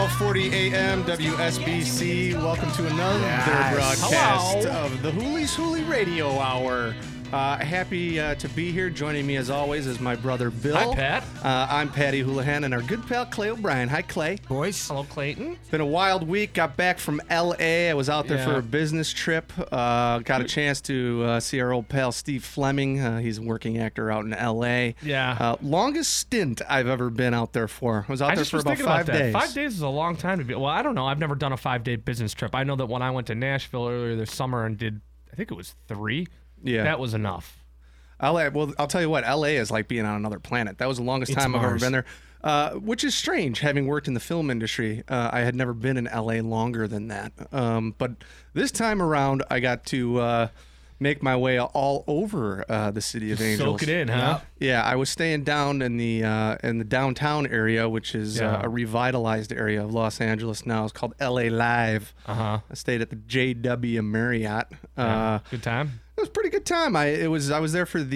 12:40 a.m. WSBC. Welcome to another broadcast of the Hoolie's Hoolie Radio Hour. Happy to be here. Joining me, as always, is my brother Bill. Hi, Pat. I'm Patty Houlihan, and our good pal Clay O'Brien. Hi, Clay. Boys. Hello, Clayton. Been a wild week. Got back from L.A. I was out there for a business trip. Got a chance to see our old pal Steve Fleming. He's a working actor out in L.A. Yeah. Longest stint I've ever been out there for. I was out there for about 5 days. 5 days is a long time to be. Well, I don't know. I've never done a 5-day business trip. I know that when I went to Nashville earlier this summer and did, I think it was 3. Yeah. That was enough. Well, I'll tell you what, LA is like being on another planet. That was the longest time I've ever been there, which is strange, having worked in the film industry. I had never been in LA longer than that. But this time around, I got to make my way all over the City of Angels. Soak it in, huh? Yeah, I was staying down in the downtown area, which is a revitalized area of Los Angeles now. It's called LA Live. I stayed at the JW Marriott. Good time? It was a pretty good time. I was there for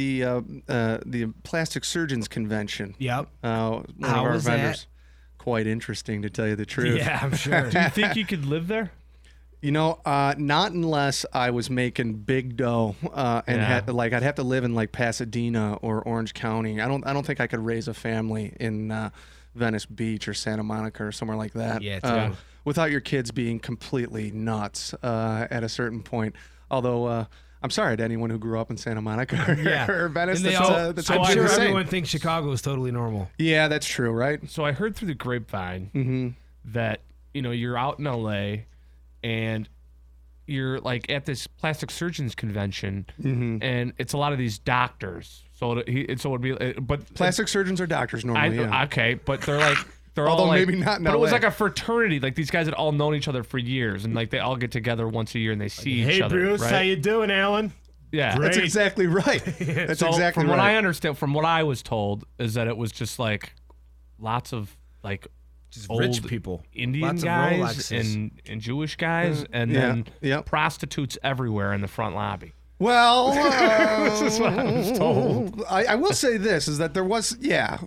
the Plastic Surgeons Convention. Yep. One of How our was vendors. that? Quite interesting, to tell you the truth. Yeah, I'm sure. Do you think you could live there? You know, not unless I was making big dough, and I'd have to live in like Pasadena or Orange County. I don't think I could raise a family in Venice Beach or Santa Monica or somewhere like that. Yeah, without your kids being completely nuts at a certain point. Although I'm sorry to anyone who grew up in Santa Monica or Venice. That's I'm sure insane. everyone thinks Chicago is totally normal. Yeah, that's true, right? So I heard through the grapevine that, you're out in LA and you're like at this plastic surgeons convention and it's a lot of these doctors. So it would be, but plastic surgeons are doctors normally. Okay, but they're like, they're although all like, maybe not in but LA. it was like a fraternity. Like these guys had all known each other for years, and like they all get together once a year and they see each other. Hey, Bruce, right? how you doing, Alan? Yeah, Great. That's exactly right. That's so exactly from right. what I understand, from what I was told, is that it was just like lots of like Just old rich people. Indian Lots of guys Rolexes. and Jewish guys, and then prostitutes everywhere in the front lobby. Well, This is what I was told. I will say this is that there was,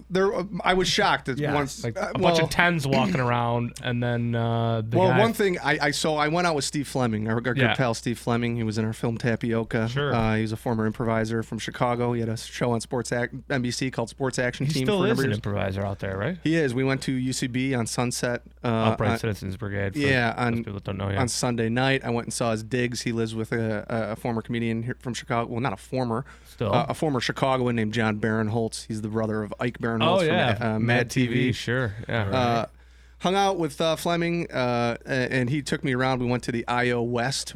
I was shocked at once. Like a bunch of tens walking around, and then one thing I went out with Steve Fleming, our good pal Steve Fleming. He was in our film Tapioca. Sure. He was a former improviser from Chicago. He had a show on NBC called Sports Action he Team. still for a is number an of years. improviser out there, right? He is. We went to UCB on Sunset. Upright Citizens Brigade. For those people that don't know yet. On Sunday night, I went and saw his digs. He lives with a former comedian here from Chicago. Well, not a former. Still. A former Chicagoan named John Barinholtz. He's the brother of Ike Barinholtz from Mad TV. Sure. Yeah. Right. Hung out with Fleming, and he took me around. We went to the IO West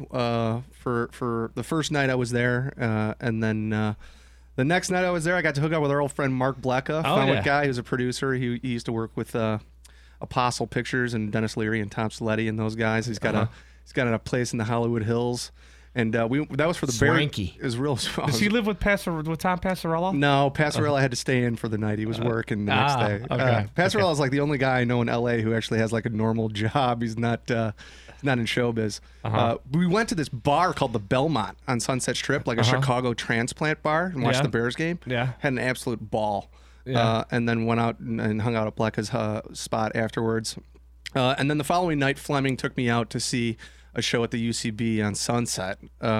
for the first night I was there, and then the next night I was there, I got to hook up with our old friend Mark Blecka, Fenwick guy, who's a producer. He used to work with Apostle Pictures and Dennis Leary and Tom Sleddy and those guys. He's got a place in the Hollywood Hills. And that was for the Swanky. It was real. Does he live with Tom Passarella? No, Passarella had to stay in for the night. He was working the next day. Okay. Passarella is like the only guy I know in LA who actually has like a normal job. He's not in showbiz. We went to this bar called the Belmont on Sunset Strip, like a Chicago transplant bar, and watched the Bears game. Yeah. Had an absolute ball. Yeah. And then went out and hung out at Blecka's spot afterwards. And then the following night, Fleming took me out to see a show at the UCB on Sunset.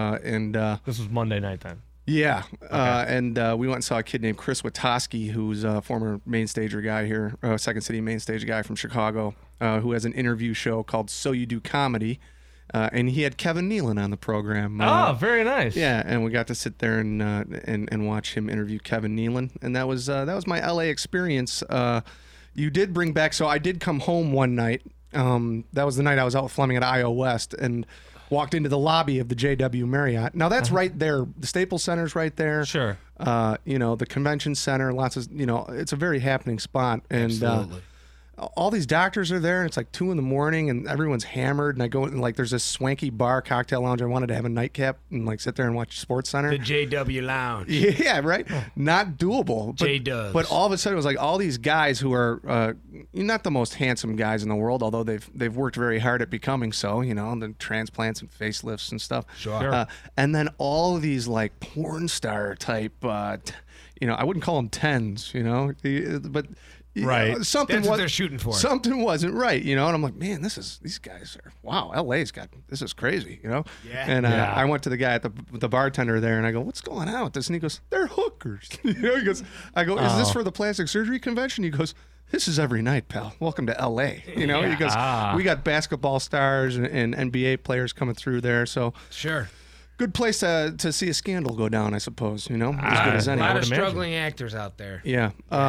This was Monday night then. Yeah. And we went and saw a kid named Chris Witoski, who's a former main stager guy here, Second City main stage guy from Chicago, who has an interview show called So You Do Comedy. And he had Kevin Nealon on the program. Very nice. Yeah, and we got to sit there and watch him interview Kevin Nealon. And that was my LA experience. You did bring back, so I did come home one night. That was the night I was out with Fleming at IO West and walked into the lobby of the JW Marriott. Now that's right there. The Staples Center's right there. Sure. The convention center, lots of, it's a very happening spot. And Absolutely. all these doctors are there, and it's like 2 a.m, and everyone's hammered. And I go and like, there's this swanky bar, cocktail lounge. I wanted to have a nightcap and like sit there and watch Sports Center. The JW Lounge. Yeah, right. Not doable. J-Dubs. But all of a sudden, it was like all these guys who are not the most handsome guys in the world, although they've worked very hard at becoming so. The transplants and facelifts and stuff. Sure. And then all of these like porn star type. I wouldn't call them tens. But Right. Something That's what they're shooting for. Something wasn't right, and I'm like, man, these guys are, wow, this is crazy, Yeah. And Yeah. I went to the guy at the bartender there, and I go, what's going on with this? And he goes, they're hookers. He goes, I go, is this for the plastic surgery convention? He goes, this is every night, pal. Welcome to LA. He goes, we got basketball stars and NBA players coming through there, so Sure. good place to see a scandal go down, I suppose. As good as A any. lot would of imagine. struggling actors out there. Yeah.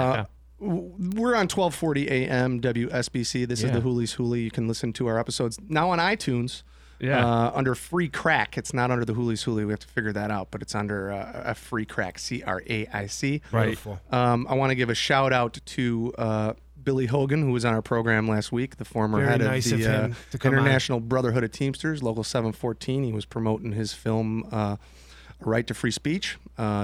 We're on 1240 AM WSBC. This is Yeah. the Hoolies Hoolie. You can listen to our episodes now on iTunes. Yeah. Under Free Crack. It's not under the Hoolies Hoolie. We have to figure that out, but it's under a Free Crack, CRAIC. Right. Beautiful. I want to give a shout out to Billy Hogan, who was on our program last week, the former Very head nice of of the him to come on. International Brotherhood of Teamsters, Local 714. He was promoting his film, A Right to Free Speech.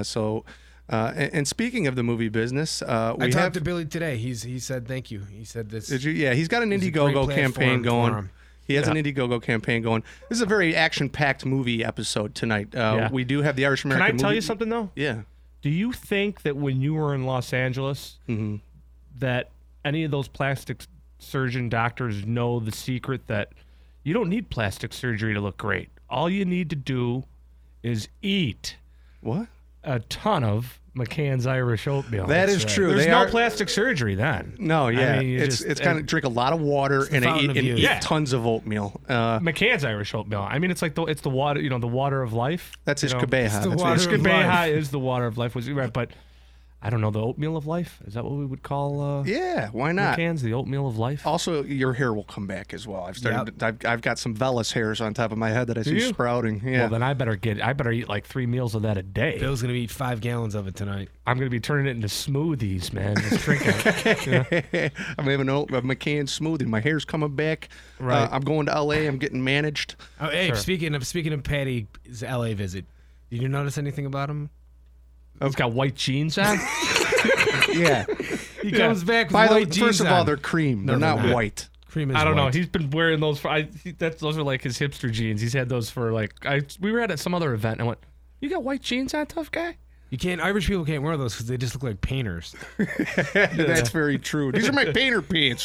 And speaking of the movie business, I we talked have. to Billy today. He said thank you. He said this. Did you? Yeah, he's got an It's a great Indiegogo campaign platform for going. him. He has an Indiegogo campaign going. This is a very action-packed movie episode tonight. Yeah. We do have the Irish Can American. I tell movie. you something though? Yeah. Do you think that when you were in Los Angeles, that any of those plastic surgeon doctors know the secret that you don't need plastic surgery to look great? All you need to do is eat What? a ton of McCann's Irish oatmeal. That is true. There's They no are- plastic surgery then. No, yeah, I mean, you it's just- kind of drink a lot of water and fountain eat, of youth. Yeah. tons of oatmeal. McCann's Irish oatmeal. I mean, it's like it's the water. The water of life. That's you know? Ishkabeha. the That's what water it's- of Ishkabeha is the water of life. Was right, but I don't know, the oatmeal of life. Is that what we would call? Yeah, why not? McCann's the oatmeal of life. Also, your hair will come back as well. I've got some vellus hairs on top of my head that I see you? sprouting. Yeah. Well, then I better eat like 3 meals of that a day. Bill's gonna eat 5 gallons of it tonight. I'm gonna be turning it into smoothies, man. Just drinking it. I'm having a McCann smoothie. My hair's coming back. Right. I'm going to LA. I'm getting managed. Oh, hey, Sure. speaking of Patty's LA visit, did you notice anything about him? He's got white jeans on. Yeah. He comes back with By the way, white jeans first of all, on. they're cream. No, they're they're not not. white. Cream is I don't know. white. He's been wearing those for. Those are like his hipster jeans. He's had those for like. We were at some other event and I went, "You got white jeans on, tough guy?" You can't. Irish people can't wear those because they just look like painters. That's very true. These are my painter pants.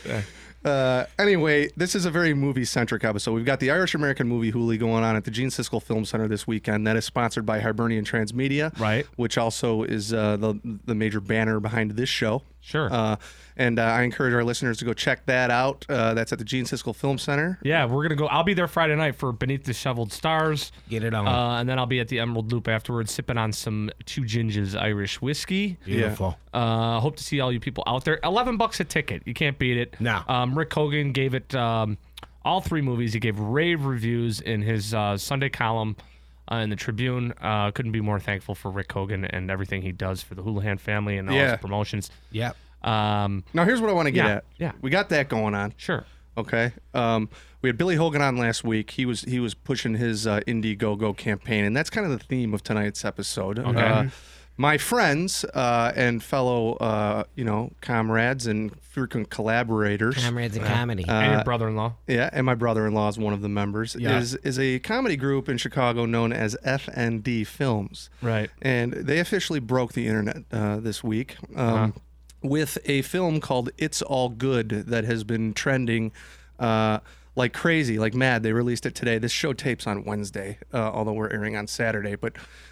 Anyway, this is a very movie-centric episode. We've got the Irish American Movie Hoolie going on at the Gene Siskel Film Center this weekend. That is sponsored by Hibernian Transmedia, Right. which also is the major banner behind this show. Sure. And I encourage our listeners to go check that out. That's at the Gene Siskel Film Center. Yeah, we're gonna go. I'll be there Friday night for Beneath the Shoveled Stars. Get it on. And then I'll be at the Emerald Loop afterwards, sipping on some Two Ginges Irish whiskey. Beautiful. Hope to see all you people out there. $11 a ticket. You can't beat it. No. Rick Hogan gave it all 3 movies. He gave rave reviews in his Sunday column in the Tribune. Couldn't be more thankful for Rick Hogan and everything he does for the Houlihan family and all Yeah. his promotions. Yep. Now, here's what I want to get Yeah, at. yeah. We got that going on. Sure. Okay. We had Billy Hogan on last week. He was pushing his Indiegogo campaign, and that's kind of the theme of tonight's episode. Okay. My friends and fellow, comrades and frequent collaborators. Comrades in comedy. And your brother-in-law. Yeah, and my brother-in-law is one of the members. Yeah. Is a comedy group in Chicago known as FND Films. Right. And they officially broke the internet this week with a film called It's All Good that has been trending like crazy, like mad. They released it today. This show tapes on Wednesday, although we're airing on Saturday. But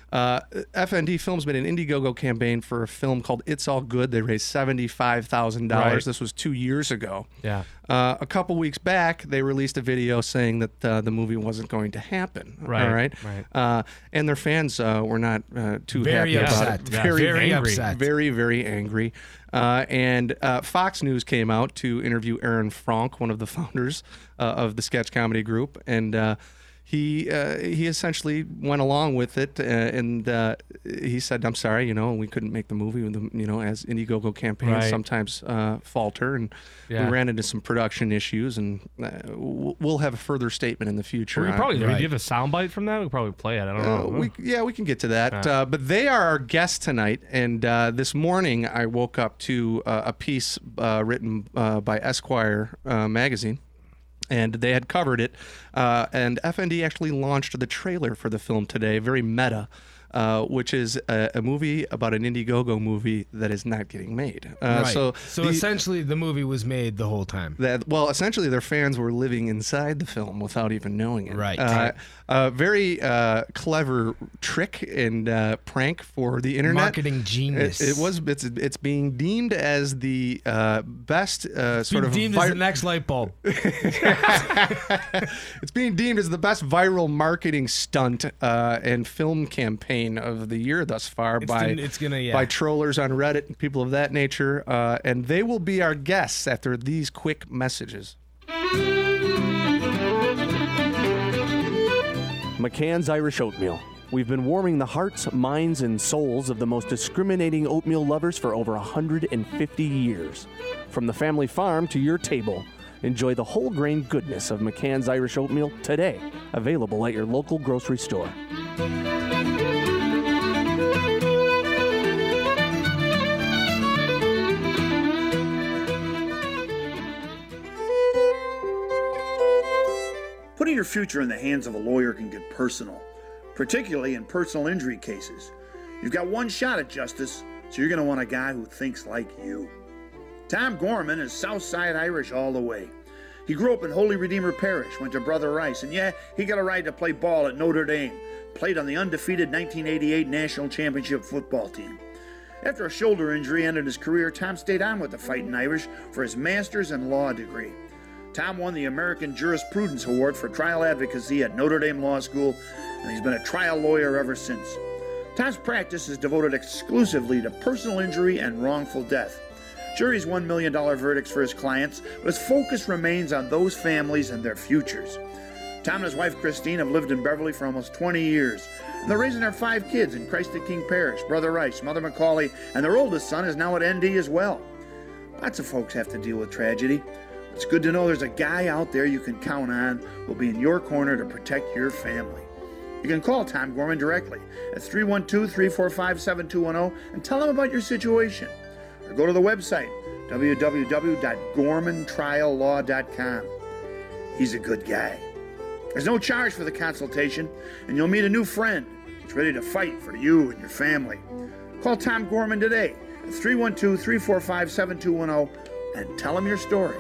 FND Films made an Indiegogo campaign for a film called It's All Good. They raised $75,000. Right. This was 2 years ago. Yeah. A couple weeks back, they released a video saying that the movie wasn't going to happen. Right, All right. right. And their fans were not too Very happy upset. about it. Yeah, Very angry. upset. Very, very angry. And Fox News came out to interview Aaron Frank, one of the founders of the sketch comedy group, and he essentially went along with it, and he said, "I'm sorry, we couldn't make the movie. As Indiegogo campaigns Right. sometimes falter, and Yeah. we ran into some production issues, and we'll have a further statement in the future." We could probably do Right. you have a soundbite from that? We could probably play it. I don't know. We can get to that. But they are our guests tonight, and this morning I woke up to a piece written by Esquire magazine, and they had covered it. And FND actually launched the trailer for the film today, very meta. which is a movie about an Indiegogo movie that is not getting made. Right. So Essentially, the movie was made the whole time. Essentially, their fans were living inside the film without even knowing it. Right. Very clever trick and prank for the internet. Marketing genius. It's being deemed as the best It's deemed as the next light bulb. It's being deemed as the best viral marketing stunt and film campaign of the year thus far by trollers on Reddit and people of that nature. And they will be our guests after these quick messages. McCann's Irish Oatmeal. We've been warming the hearts, minds, and souls of the most discriminating oatmeal lovers for over 150 years. From the family farm to your table, enjoy the whole grain goodness of McCann's Irish Oatmeal today. Available at your local grocery store. Putting your future in the hands of a lawyer can get personal, particularly in personal injury cases. You've got one shot at justice, so you're going to want a guy who thinks like you. Tom Gorman is Southside Irish all the way. He grew up in Holy Redeemer Parish, went to Brother Rice, and he got a right to play ball at Notre Dame, played on the undefeated 1988 National Championship football team. After a shoulder injury ended his career, Tom stayed on with the Fighting Irish for his master's in law degree. Tom won the American Jurisprudence Award for trial advocacy at Notre Dame Law School, and he's been a trial lawyer ever since. Tom's practice is devoted exclusively to personal injury and wrongful death. Juries $1 million verdicts for his clients, but his focus remains on those families and their futures. Tom and his wife Christine have lived in Beverly for almost 20 years, and they're raising their 5 kids in Christ the King Parish, Brother Rice, Mother Macaulay, and their oldest son is now at ND as well. Lots of folks have to deal with tragedy. It's good to know there's a guy out there you can count on who will be in your corner to protect your family. You can call Tom Gorman directly at 312-345-7210 and tell him about your situation. Or go to the website, www.gormantriallaw.com. He's a good guy. There's no charge for the consultation, and you'll meet a new friend that's ready to fight for you and your family. Call Tom Gorman today at 312-345-7210 and tell him your story.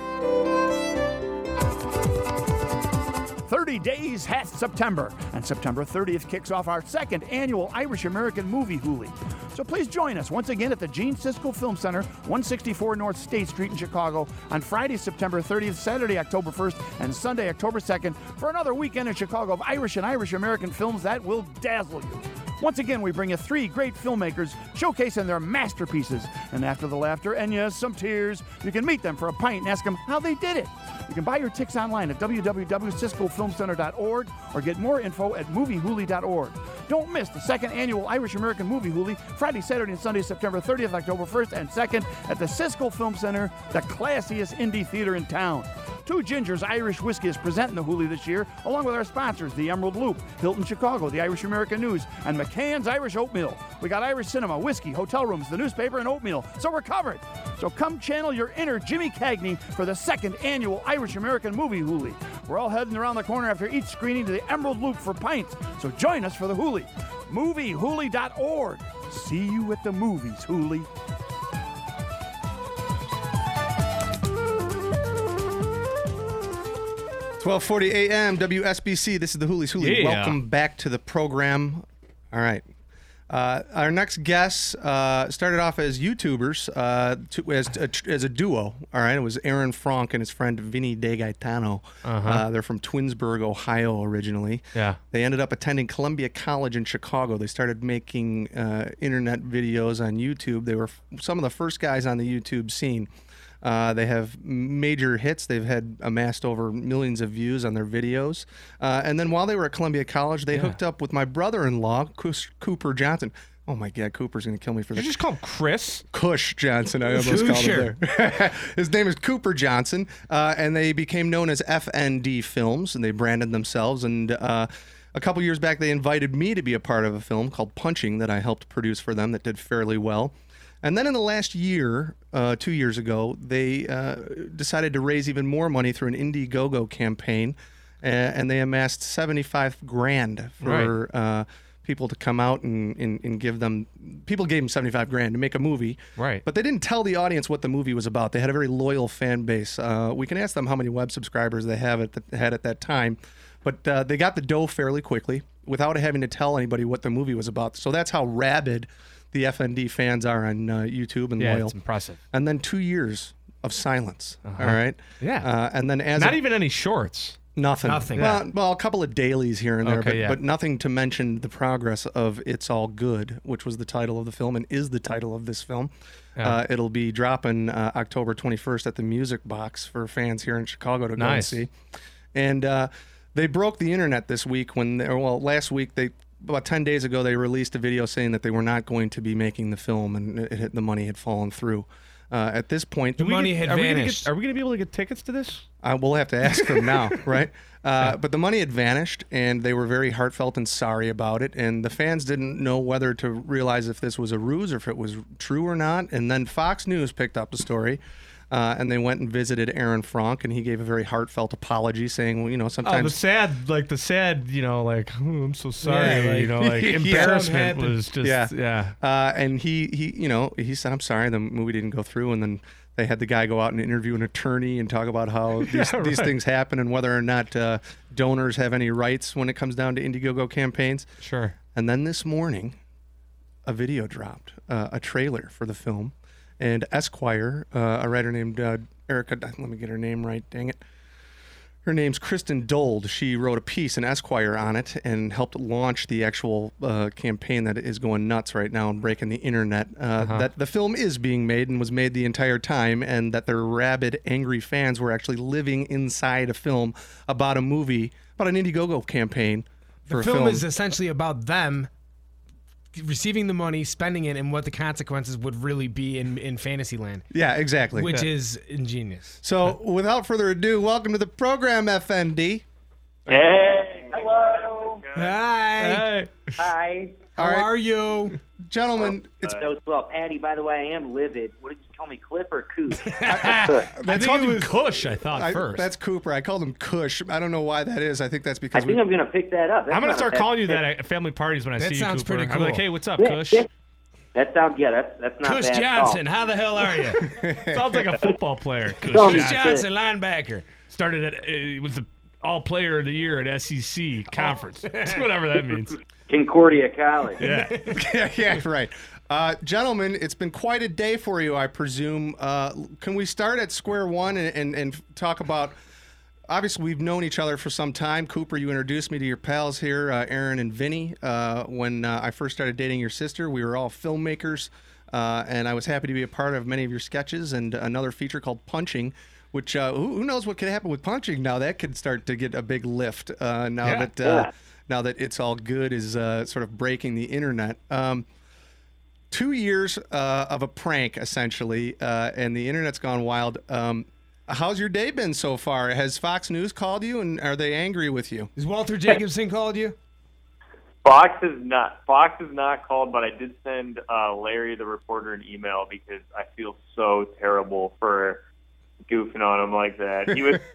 30 days hath September, and September 30th kicks off our second annual Irish American Movie Hoolie. So please join us once again at the Gene Siskel Film Center, 164 North State Street in Chicago on Friday, September 30th, Saturday, October 1st, and Sunday, October 2nd for another weekend in Chicago of Irish and Irish American films that will dazzle you. Once again, we bring you 3 great filmmakers showcasing their masterpieces. And after the laughter and, yes, some tears, you can meet them for a pint and ask them how they did it. You can buy your tickets online at www.siskelfilmcenter.org or get more info at moviehoolie.org. Don't miss the second annual Irish American Movie Hoolie, Friday, Saturday, and Sunday, September 30th, October 1st, and 2nd at the Siskel Film Center, the classiest indie theater in town. Two Gingers Irish Whiskey is presenting the Hoolie this year, along with our sponsors, the Emerald Loop, Hilton Chicago, the Irish American News, and McCann's Irish Oatmeal. We got Irish cinema, whiskey, hotel rooms, the newspaper, and oatmeal, so we're covered. So come channel your inner Jimmy Cagney for the second annual Irish American Movie Hoolie. We're all heading around the corner after each screening to the Emerald Loop for pints, so join us for the Hoolie. Moviehoolie.org. See you at the movies, Hoolie. 12:40 a.m. WSBC. This is the Hoolie's Hoolie. Yeah. Welcome back to the program. All right. Our next guests started off as YouTubers, as a duo. All right, it was Aaron Frank and his friend Vinny De Gaetano. They're from Twinsburg, Ohio, originally. Yeah. They ended up attending Columbia College in Chicago. They started making internet videos on YouTube. They were some of the first guys on the YouTube scene. They have major hits. They've had amassed over millions of views on their videos. And then while they were at Columbia College, they hooked up with my brother-in-law, Cooper Johnson. Oh my God, Cooper's going to kill me for You that. just call him Chris? Cush Johnson, I almost called him there. His name is Cooper Johnson, and they became known as FND Films, and they branded themselves. And a couple years back, they invited me to be a part of a film called Punching that I helped produce for them that did fairly well. And then in the last year, 2 years ago, they decided to raise even more money through an Indiegogo campaign, and they amassed $75,000 for people to come out and give them. People gave them $75,000 to make a movie, Right. But they didn't tell the audience what the movie was about. They had a very loyal fan base. We can ask them how many web subscribers they had at that time, but they got the dough fairly quickly without having to tell anybody what the movie was about. So that's how rabid the FND fans are on YouTube and Yeah, loyal. it's impressive. And then 2 years of silence. All right. Yeah. And then Not even any shorts. Nothing. Nothing. Well, a couple of dailies here and there, Okay, but, yeah. but nothing to mention the progress of It's All Good, which was the title of the film and is the title of this film. Yeah. It'll be dropping October 21st at the Music Box for fans here in Chicago to go and Nice. see. And they broke the internet this week last week, about 10 days ago, they released a video saying that they were not going to be making the film and the money had fallen through. At this point, The money had vanished. Are we going to be able to get tickets to this? we'll have to ask them now, right? But the money had vanished, and they were very heartfelt and sorry about it. And the fans didn't know whether to realize if this was a ruse or if it was true or not. And then Fox News picked up the story, and they went and visited Aaron Frank, and he gave a very heartfelt apology, saying, "Well, Oh, the sometimes." sad, I'm so sorry, Yeah, like- embarrassment Yeah. was just, yeah. And he said, "I'm sorry, the movie didn't go through." And then they had the guy go out and interview an attorney and talk about how these things happen and whether or not donors have any rights when it comes down to Indiegogo campaigns. Sure. And then this morning, a video dropped, a trailer for the film, and Esquire, a writer named Erica, let me get her name right, dang it. Her name's Kristen Dold. She wrote a piece in Esquire on it and helped launch the actual campaign that is going nuts right now and breaking the internet. That the film is being made and was made the entire time, and that their rabid, angry fans were actually living inside a film about a movie, about an Indiegogo campaign for The a film film. is essentially about them receiving the money, spending it, and what the consequences would really be in Fantasyland, Yeah, exactly. which is ingenious. So, without further ado, welcome to the program, FND. Hey, hello. Hi. Hi. How All right. are you? Gentlemen, it's So, well, Patty, by the way, I am livid. What did you call me, Cliff or Coop? I called him Kush, I thought, first. that's Cooper. I called him Kush. I don't know why that is. I think that's I because think I'm going to pick that up. That's I'm going not to start a bad- calling you that at family parties when I That see you, sounds Cooper. pretty I'm like, cool. hey, what's up, Yeah, Kush? yeah. That sounds, that's not Kush bad Johnson, how the hell are you? Sounds like a football player. Kush Kush Kush Johnson. Johnson, linebacker. Started at, was the all-player of the year at SEC conference. Whatever that means. Concordia College. Yeah. yeah, right. Gentlemen, it's been quite a day for you, I presume. Can we start at square one and talk about? Obviously, we've known each other for some time. Cooper, you introduced me to your pals here, Aaron and Vinny. When I first started dating your sister, we were all filmmakers, and I was happy to be a part of many of your sketches and another feature called Punching, which who knows what could happen with Punching now? That could start to get a big lift now that It's All Good is sort of breaking the internet. 2 years of a prank, essentially, and the internet's gone wild. How's your day been so far? Has Fox News called you, and are they angry with you? Has Walter Jacobson called you? Fox is not called, but I did send Larry, the reporter, an email because I feel so terrible for goofing on him like that. He was,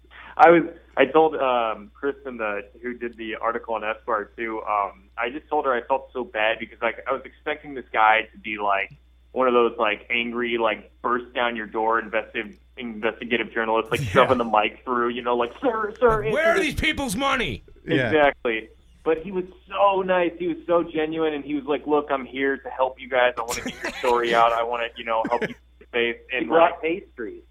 I told Kristen, who did the article on Esquire too. I just told her I felt so bad because I was expecting this guy to be like one of those like angry, like burst down your door investigative journalists, like shoving the mic through, like sir. Where are these people's money? Exactly. But he was so nice. He was so genuine, and he was like, "Look, I'm here to help you guys. I want to get your story out. I want to, help you face." And He brought pastries.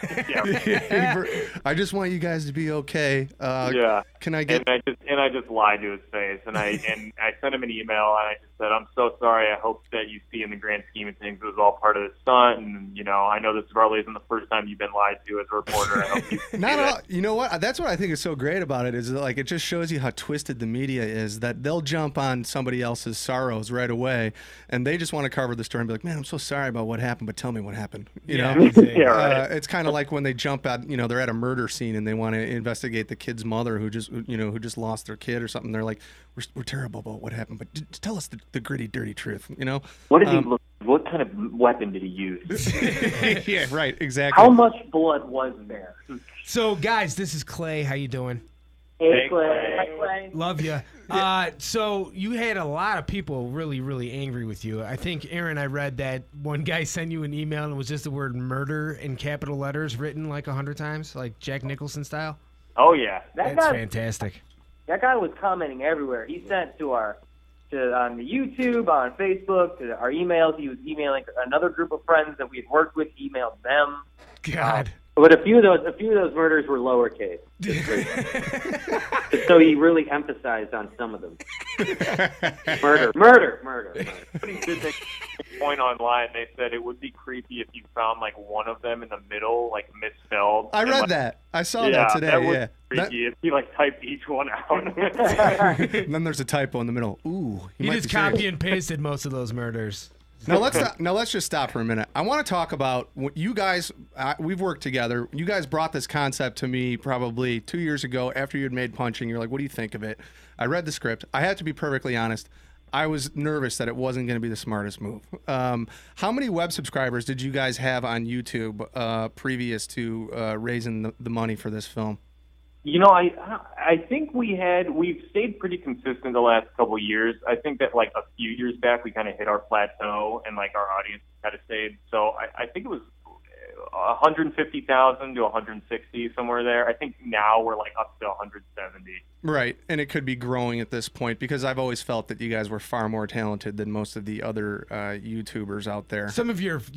yeah. I just want you guys to be okay. Yeah. Can I get? And I just lied to his face, and I sent him an email, and I just said, "I'm so sorry. I hope that you see in the grand scheme of things it was all part of the stunt, and I know this probably isn't the first time you've been lied to as a reporter. I hope you see Not that." all. You know what? That's what I think is so great about it is that, like, it just shows you how twisted the media is. That they'll jump on somebody else's sorrows right away, and they just want to cover the story and be like, "Man, I'm so sorry about what happened, but tell me what happened." You know? Yeah, right. It's kind of like when they jump at, they're at a murder scene and they want to investigate the kid's mother who just lost their kid or something. They're like, we're terrible about what happened, but tell us the gritty, dirty truth. What did he look? What kind of weapon did he use? Yeah, right, exactly. How much blood was there? So, guys, this is Clay. How you doing? Hey, Clay. Love you. So you had a lot of people really, really angry with you. I think, Aaron, I read that one guy sent you an email and it was just the word murder in capital letters written like 100 times, like Jack Nicholson style. Oh yeah. That's fantastic. That guy was commenting everywhere. He sent on the YouTube, on Facebook, to our emails. He was emailing another group of friends that we had worked with. He emailed them. God. But a few of those murders were lowercase. So he really emphasized on some of them. Murder. Somebody did make a point online. They said it would be creepy if you found like one of them in the middle, like misspelled. I read that. I saw that today. That would be creepy if you like typed each one out. And then there's a typo in the middle. Ooh, he just copy and pasted most of those murders. Now let's just stop for a minute. I want to talk about what you guys. We've worked together. You guys brought this concept to me probably 2 years ago after you had made Punching. You're like, "What do you think of it?" I read the script. I had to be perfectly honest. I was nervous that it wasn't going to be the smartest move. How many web subscribers did you guys have on YouTube previous to raising the money for this film? You know, I think we've stayed pretty consistent the last couple of years. I think that like a few years back we kind of hit our plateau and like our audience kind of stayed. So I think it was 150,000 to 160, somewhere there. I think now we're like up to 170. Right, and it could be growing at this point because I've always felt that you guys were far more talented than most of the other YouTubers out there. Some of your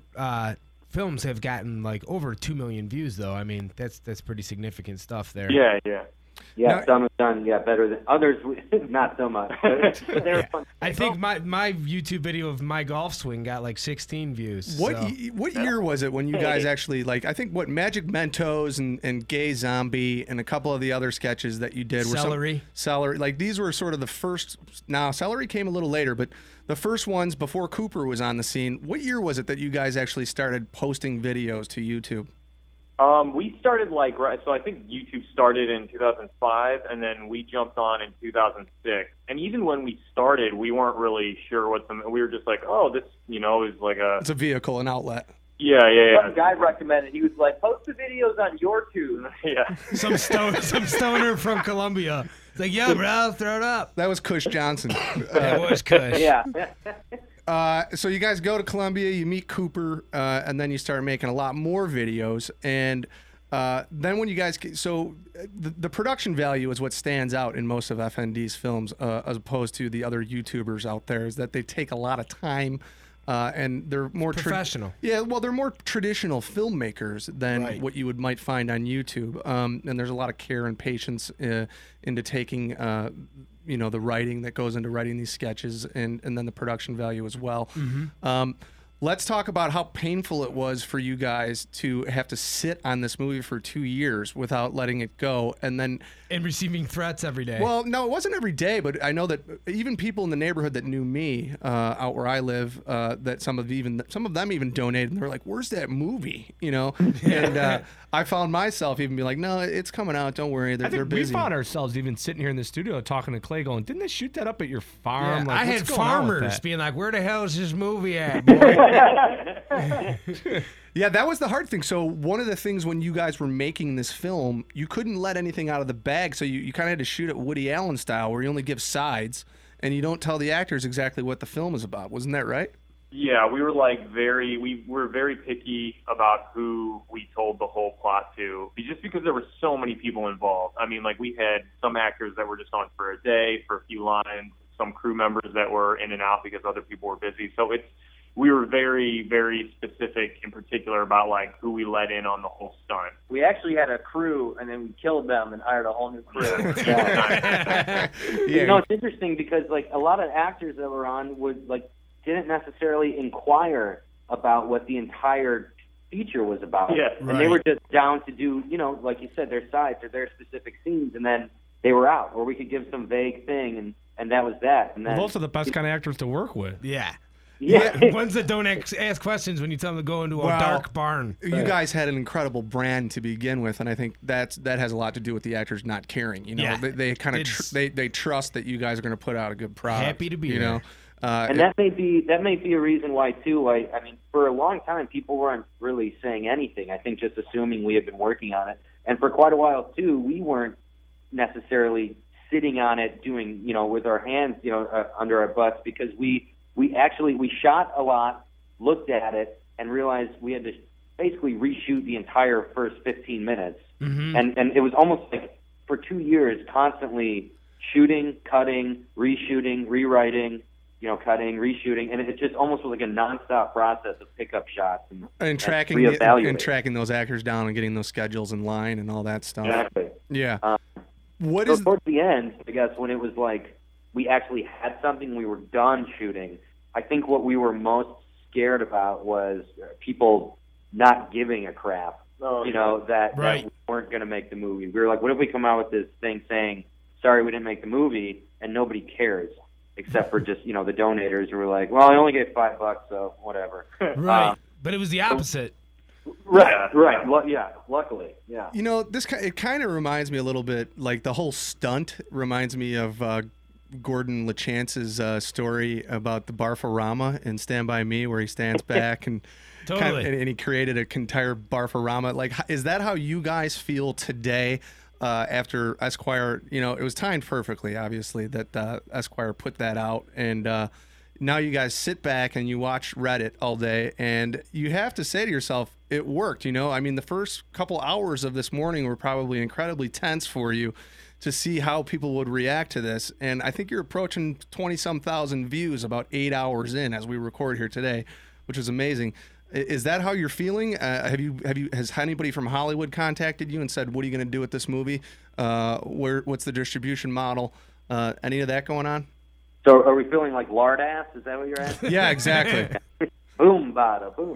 films have gotten like over 2 million views, though. I mean, that's pretty significant stuff there. Yeah. Yeah, some have done better than others. Not so much. They were fun. I think my YouTube video of my golf swing got like 16 views. What year was it when you guys actually like? I think Magic Mentos and Gay Zombie and a couple of the other sketches that you did were Celery. Like these were sort of the first. Now Celery came a little later, but the first ones before Cooper was on the scene. What year was it that you guys actually started posting videos to YouTube? We started so I think YouTube started in 2005, and then we jumped on in 2006. And even when we started, we weren't really sure we were just like, oh, this, is like it's a vehicle, an outlet. Yeah. Some guy recommended. He was like, post the videos on your tube. Yeah. Some stoner from Colombia. It's like, yeah, bro, throw it up. That was Kush Johnson. That was Kush. Yeah. So you guys go to Columbia, you meet Cooper, and then you start making a lot more videos. And then when you guys, the production value is what stands out in most of FND's films, as opposed to the other YouTubers out there, is that they take a lot of time. And they're more professional. They're more traditional filmmakers than what you might find on YouTube. And there's a lot of care and patience into taking the writing that goes into writing these sketches and then the production value as well. Mm-hmm. Let's talk about how painful it was for you guys to have to sit on this movie for 2 years without letting it go, and receiving threats every day. Well, no, it wasn't every day, but I know that even people in the neighborhood that knew me out where I live, that some of them even donated, and they were like, "Where's that movie?" And I found myself even being like, "No, it's coming out. Don't worry, they're busy." We found ourselves even sitting here in the studio talking to Clay, going, "Didn't they shoot that up at your farm?" Yeah, I had farmers being like, "Where the hell is this movie at, boy?" Yeah, that was the hard thing. So one of the things when you guys were making this film, you couldn't let anything out of the bag. So you kind of had to shoot it Woody Allen style, where you only give sides and you don't tell the actors exactly what the film is about. Wasn't that right? Yeah, we were we were very picky about who we told the whole plot to, just because there were so many people involved. I mean, like we had some actors that were just on for a day, for a few lines, some crew members that were in and out because other people were busy. So we were very, very specific in particular about like who we let in on the whole stunt. We actually had a crew, and then we killed them and hired a whole new crew. It's interesting because like a lot of actors that were on didn't necessarily inquire about what the entire feature was about. Yeah, and they were just down to do, like you said, their sides or their specific scenes, and then they were out. Or we could give some vague thing, and that was that. And then, those are the best kind of actors to work with. Yeah. Yeah, ones that don't ask questions when you tell them to go into a dark barn. You guys had an incredible brand to begin with, and I think that has a lot to do with the actors not caring. They kind of they trust that you guys are going to put out a good product. Happy to be here. And that may be a reason why too. I mean, for a long time, people weren't really saying anything. I think just assuming we had been working on it, and for quite a while too, we weren't necessarily sitting on it, doing, you know, with our hands, you know, under our butts, because we shot a lot, looked at it, and realized we had to basically reshoot the entire first 15 minutes. Mm-hmm. And it was almost like for 2 years constantly shooting, cutting, reshooting, rewriting, you know, cutting, reshooting, and it just almost was like a nonstop process of pickup shots and tracking those actors down and getting those schedules in line and all that stuff. Exactly. Yeah. Towards the end, I guess, when it was like we actually had something, we were done shooting, I think what we were most scared about was people not giving a crap. Oh, you know, that we weren't going to make the movie. We were like, what if we come out with this thing saying, sorry, we didn't make the movie, and nobody cares except for just, you know, the donators who were like, well, I only gave $5, so whatever. Right. But it was the opposite. Right. Well, yeah, luckily, yeah. You know, it kind of reminds me a little bit, like the whole stunt reminds me of Gordon LeChance's story about the Barfarama in Stand By Me, where he stands back and Totally. and he created an entire Barfarama. Like, is that how you guys feel today? After Esquire, you know, it was timed perfectly, obviously, that Esquire put that out. And now you guys sit back and you watch Reddit all day, and you have to say to yourself, it worked, you know? I mean, the first couple hours of this morning were probably incredibly tense for you to see how people would react to this. And I think you're approaching 20-some thousand views about 8 hours in as we record here today, which is amazing. Is that how you're feeling? Has anybody from Hollywood contacted you and said, what are you going to do with this movie? What's the distribution model? Any of that going on? So are we feeling like lard ass? Is that what you're asking? Yeah, exactly. Boom, bada, boom.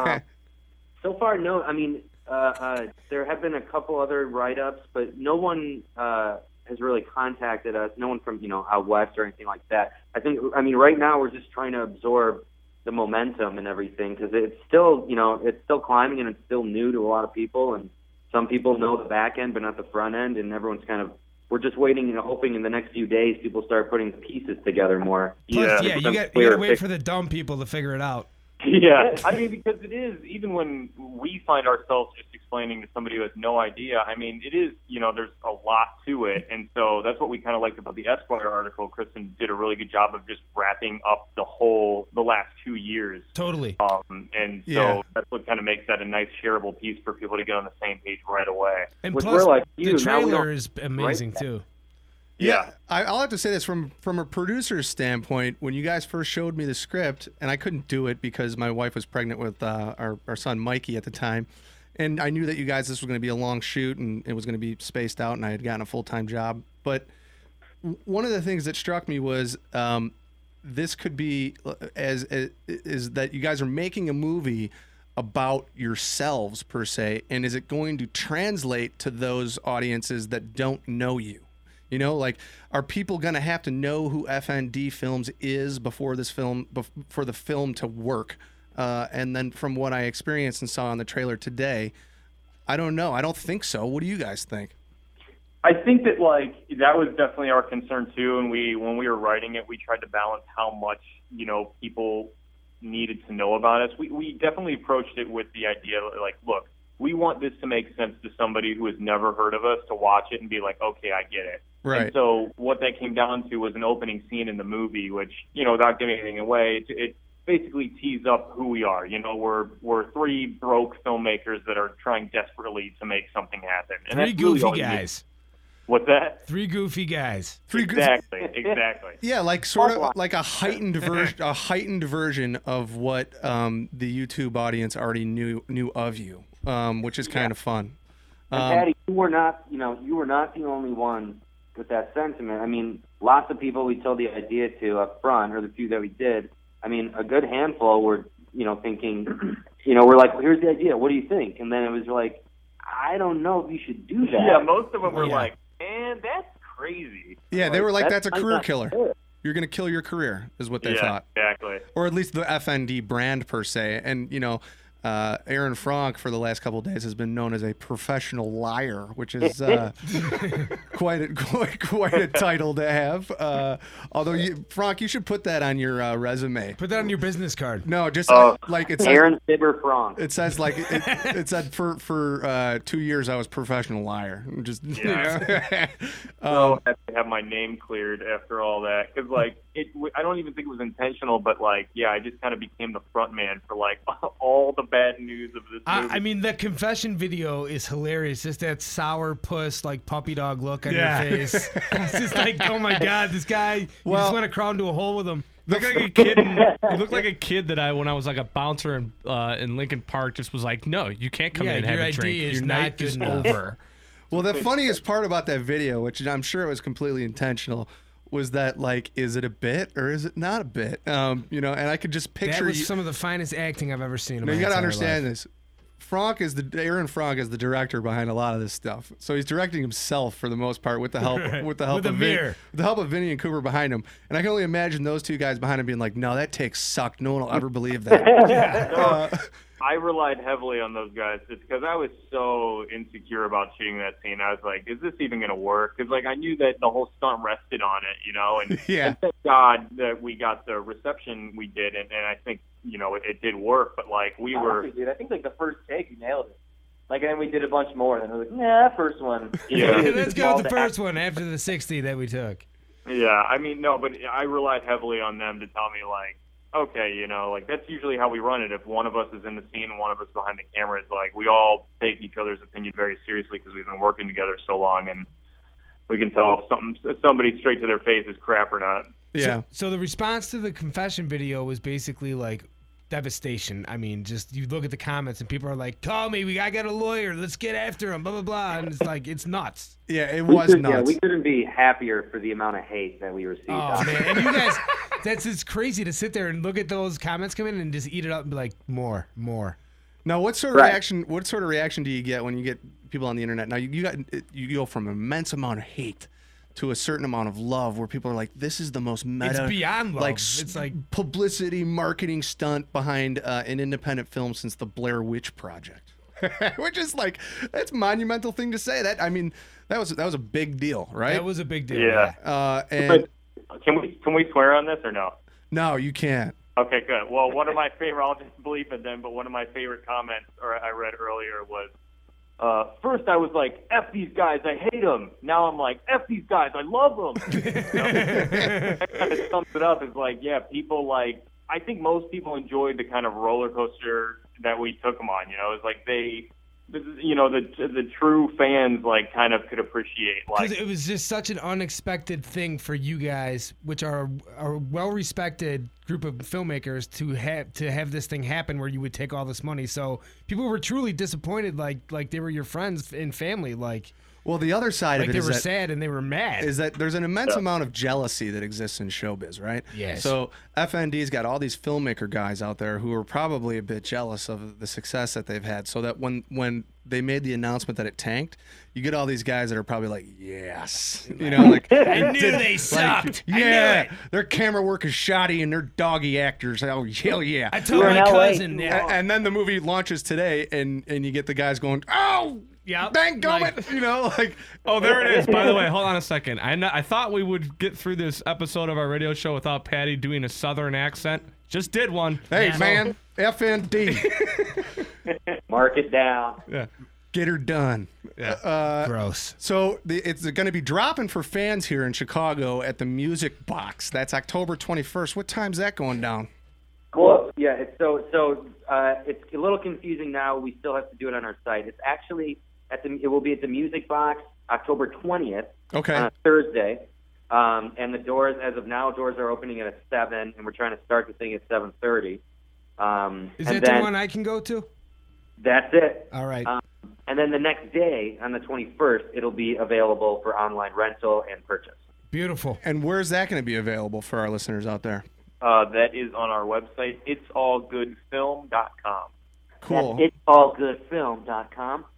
So far, no. I mean, there have been a couple other write-ups, but no one has really contacted us. No one from, you know, out west or anything like that. I mean, right now we're just trying to absorb the momentum and everything, because it's still, you know, it's still climbing and it's still new to a lot of people, and some people know the back end but not the front end, and everyone's kind of, we're just waiting and hoping in the next few days people start putting the pieces together more. Plus, you got to wait for the dumb people to figure it out. Yeah, I mean, because it is, even when we find ourselves just explaining to somebody who has no idea, I mean, it is, you know, there's a lot to it. And so that's what we kind of liked about the Esquire article. Kristen did a really good job of just wrapping up the last 2 years. Totally. And so that's what kind of makes that a nice shareable piece for people to get on the same page right away. And Which plus, we're like, the trailer is amazing, too. Yeah, I'll have to say this from a producer's standpoint. When you guys first showed me the script, and I couldn't do it because my wife was pregnant with our son Mikey at the time, and I knew that this was going to be a long shoot and it was going to be spaced out, and I had gotten a full-time job. But one of the things that struck me was this could be is that you guys are making a movie about yourselves per se, and is it going to translate to those audiences that don't know you? You know, like, are people going to have to know who FND Films is before for the film to work? And then from what I experienced and saw in the trailer today, I don't know. I don't think so. What do you guys think? I think that, like, that was definitely our concern too. And when we were writing it, we tried to balance how much, you know, people needed to know about us. We definitely approached it with the idea, like, look, we want this to make sense to somebody who has never heard of us to watch it and be like, okay, I get it. Right. And so what that came down to was an opening scene in the movie, which, you know, without giving anything away, it basically tees up who we are. You know, we're three broke filmmakers that are trying desperately to make something happen. And Three goofy guys. What's that? Three goofy guys. Exactly. Yeah, like sort of like a heightened version of what the YouTube audience already knew of you, which is kind of fun. And Patty, you were not the only one with that sentiment. I mean, lots of people we told the idea to up front, or the few that we did, I mean, a good handful were, you know, thinking, you know, we're like, well, here's the idea. What do you think? And then it was like, I don't know if you should do that. Yeah, most of them were like, man, that's crazy. Yeah, they were like, that's a career killer. You're going to kill your career, is what they thought. Exactly. Or at least the FND brand per se. And, you know, Aaron Frank for the last couple of days has been known as a professional liar, which is quite a title to have. Although, Frank, you should put that on your resume. Put that on your business card. No, just like it says. Aaron Fibber Frank. It says like it said for 2 years I was professional liar. Just So I have to have my name cleared after all that because I don't even think it was intentional, but I just kind of became the front man for all the bad news of this movie. I mean, the confession video is hilarious. Just that sour puss, puppy dog look on your face. It's just oh my God, this guy, you just want to crawl into a hole with him. Looked like a kid. You looked like a kid that when I was a bouncer in Lincoln Park, just was like, no, you can't come in and have a drink. Your night is over. Well, the funniest part about that video, which I'm sure it was completely intentional, was that is it a bit or is it not a bit? And I could just picture that was some of the finest acting I've ever seen. No, you got to understand this. Aaron Frank is the director behind a lot of this stuff. So he's directing himself for the most part with the help of Vinny and Cooper behind him. And I can only imagine those two guys behind him being like, "No, that take sucked. No one will ever believe that." I relied heavily on those guys just because I was so insecure about shooting that scene. I was like, is this even going to work? Because I knew that the whole stunt rested on it, and, yeah. And thank God that we got the reception we did, and I think, it did work, but we were... Dude, I think the first take, you nailed it. And then we did a bunch more, and then we were like, nah, first one. Yeah. Let's go with the first one after the 60 that we took. Yeah, but I relied heavily on them to tell me, okay, that's usually how we run it. If one of us is in the scene and one of us behind the camera, it's we all take each other's opinion very seriously because we've been working together so long, and we can tell if somebody straight to their face is crap or not. Yeah. So the response to the confession video was basically devastation. I mean, just you look at the comments and people are like, "Call me, I got a lawyer. Let's get after him." Blah blah blah, and it's it's nuts. Yeah, it was nuts. Yeah, we couldn't be happier for the amount of hate that we received. Oh man, and you guys, it's crazy to sit there and look at those comments come in and just eat it up and be like, more. Now, what sort of reaction? What sort of reaction do you get when you get people on the internet? Now, you go from an immense amount of hate to a certain amount of love, where people are like, "This is the most meta." It's beyond love. It's publicity marketing stunt behind an independent film since the Blair Witch Project, which is that's a monumental thing to say. That was a big deal, right? That was a big deal. Yeah. And can we swear on this or no? No, you can't. Okay, good. Well, one of my favorite, I'll just bleep it then, but one of my favorite comments I read earlier was, first I was like, F these guys, I hate them. Now I'm like, F these guys, I love them. That kind of sums it up. Is people I think most people enjoyed the kind of roller coaster that we took them on. It's the true fans kind of could appreciate. Because it was just such an unexpected thing for you guys, which are a well-respected group of filmmakers, to have this thing happen where you would take all this money. So people were truly disappointed, like they were your friends and family, Well, the other side of it they is were that, sad and they were mad. Is that there's an immense amount of jealousy that exists in showbiz, right? Yes. So FND's got all these filmmaker guys out there who are probably a bit jealous of the success that they've had. So that when they made the announcement that it tanked, you get all these guys that are probably like, yes, I knew they sucked. Yeah, their camera work is shoddy and they're doggy actors. Oh hell yeah! I told my cousin. Yeah. And then the movie launches today, and you get the guys going, oh. Yeah, thank God, oh, there it is. By the way, hold on a second. I thought we would get through this episode of our radio show without Patty doing a Southern accent. Just did one. Hey, man, FND. Mark it down. Yeah, get her done. Yeah. Gross. So it's going to be dropping for fans here in Chicago at the Music Box. That's October 21st. What time's that going down? Well, yeah. It's it's a little confusing now. We still have to do it on our site. It's actually it will be at the Music Box October 20th. Okay. On a Thursday. And the doors, as of now, are opening at 7, and we're trying to start the thing at 7:30. Is that the one I can go to? That's it. All right. And then the next day, on the 21st, it'll be available for online rental and purchase. Beautiful. And where's that going to be available for our listeners out there? That is on our website, itsallgoodfilm.com. Cool. That's itsallgoodfilm.com.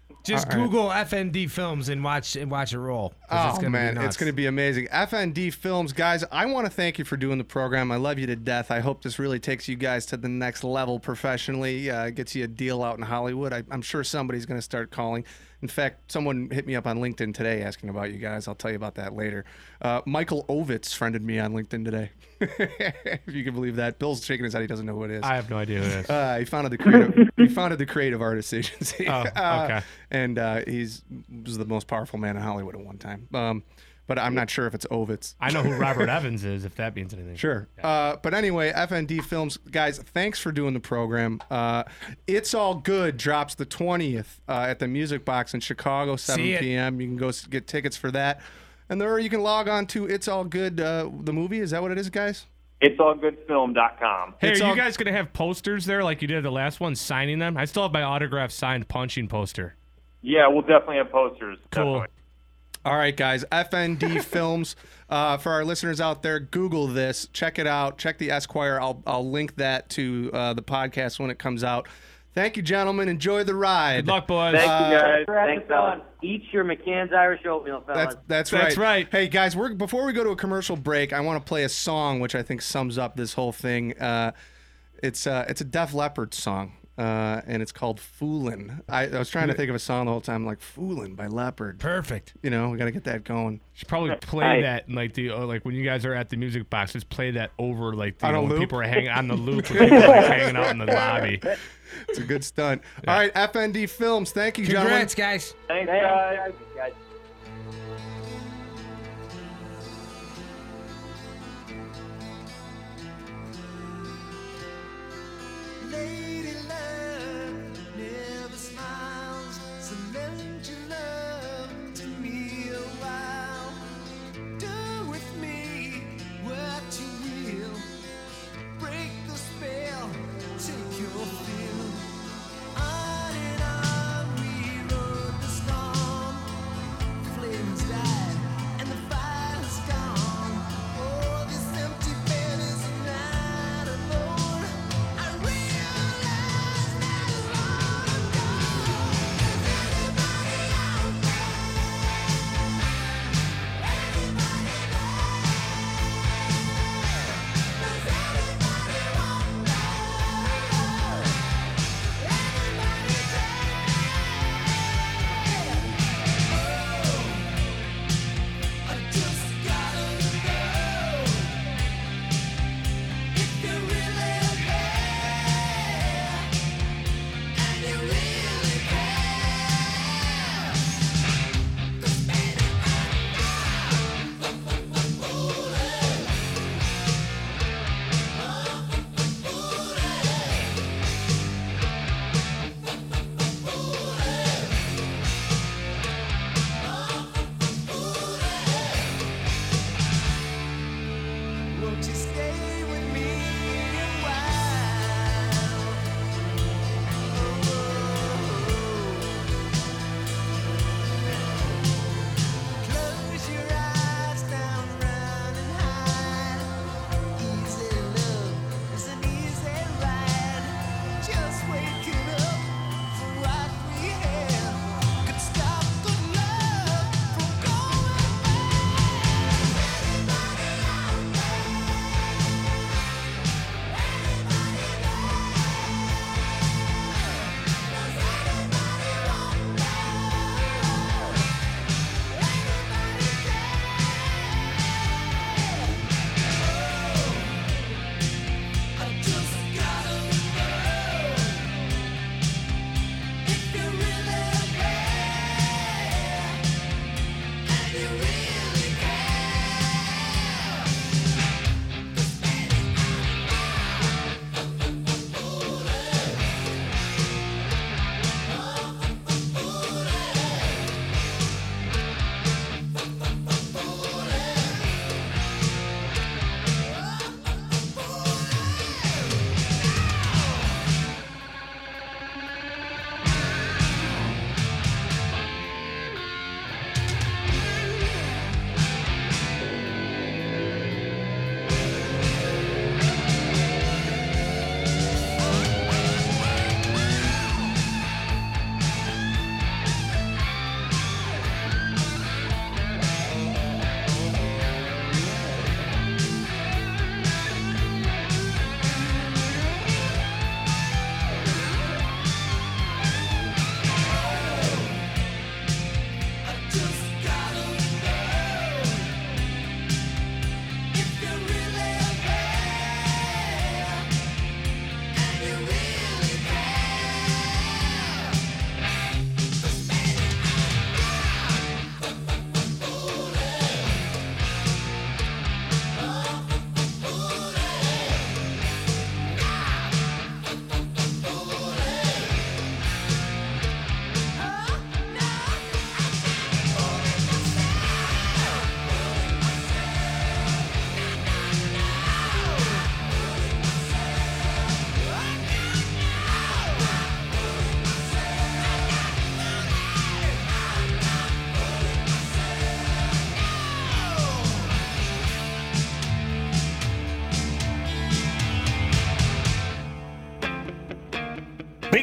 Just Google FND Films and watch it roll. Oh, man, it's going to be amazing. FND Films, guys, I want to thank you for doing the program. I love you to death. I hope this really takes you guys to the next level professionally, gets you a deal out in Hollywood. I'm sure somebody's going to start calling. In fact, someone hit me up on LinkedIn today asking about you guys. I'll tell you about that later. Michael Ovitz friended me on LinkedIn today. If you can believe that. Bill's shaking his head. He doesn't know who it is. I have no idea who it is. He founded the Creative Artists Agency. Oh, okay. And was the most powerful man in Hollywood at one time. But I'm not sure if it's Ovitz. I know who Robert Evans is, if that means anything. Sure. But anyway, FND Films, guys, thanks for doing the program. It's All Good drops the 20th at the Music Box in Chicago, 7 p.m. You can go get tickets for that. And there you can log on to It's All Good, the movie. Is that what it is, guys? It'sAllGoodFilm.com. Hey, are you guys going to have posters there like you did the last one, signing them? I still have my autographed signed punching poster. Yeah, we'll definitely have posters. Cool. Definitely. All right, guys. FND Films. For our listeners out there, Google this. Check it out. Check the Esquire. I'll link that to the podcast when it comes out. Thank you, gentlemen. Enjoy the ride. Good luck, boys. Thank you, guys. Thanks, fellas. Eat your McCann's Irish oatmeal, fellas. That's right. That's right. Hey, guys, before we go to a commercial break, I want to play a song which I think sums up this whole thing. It's a Def Leppard song. And it's called Foolin'. I was trying to think of a song the whole time, like Foolin' by Leopard. Perfect. You know, we got to get that going. Should probably play that in like when you guys are at the Music Box. Just play that over when people are hanging on the loop. When people are hanging out in the lobby. It's a good stunt. Yeah. All right, FND Films. Thank you, Congrats, gentlemen. guys. Thanks, guys.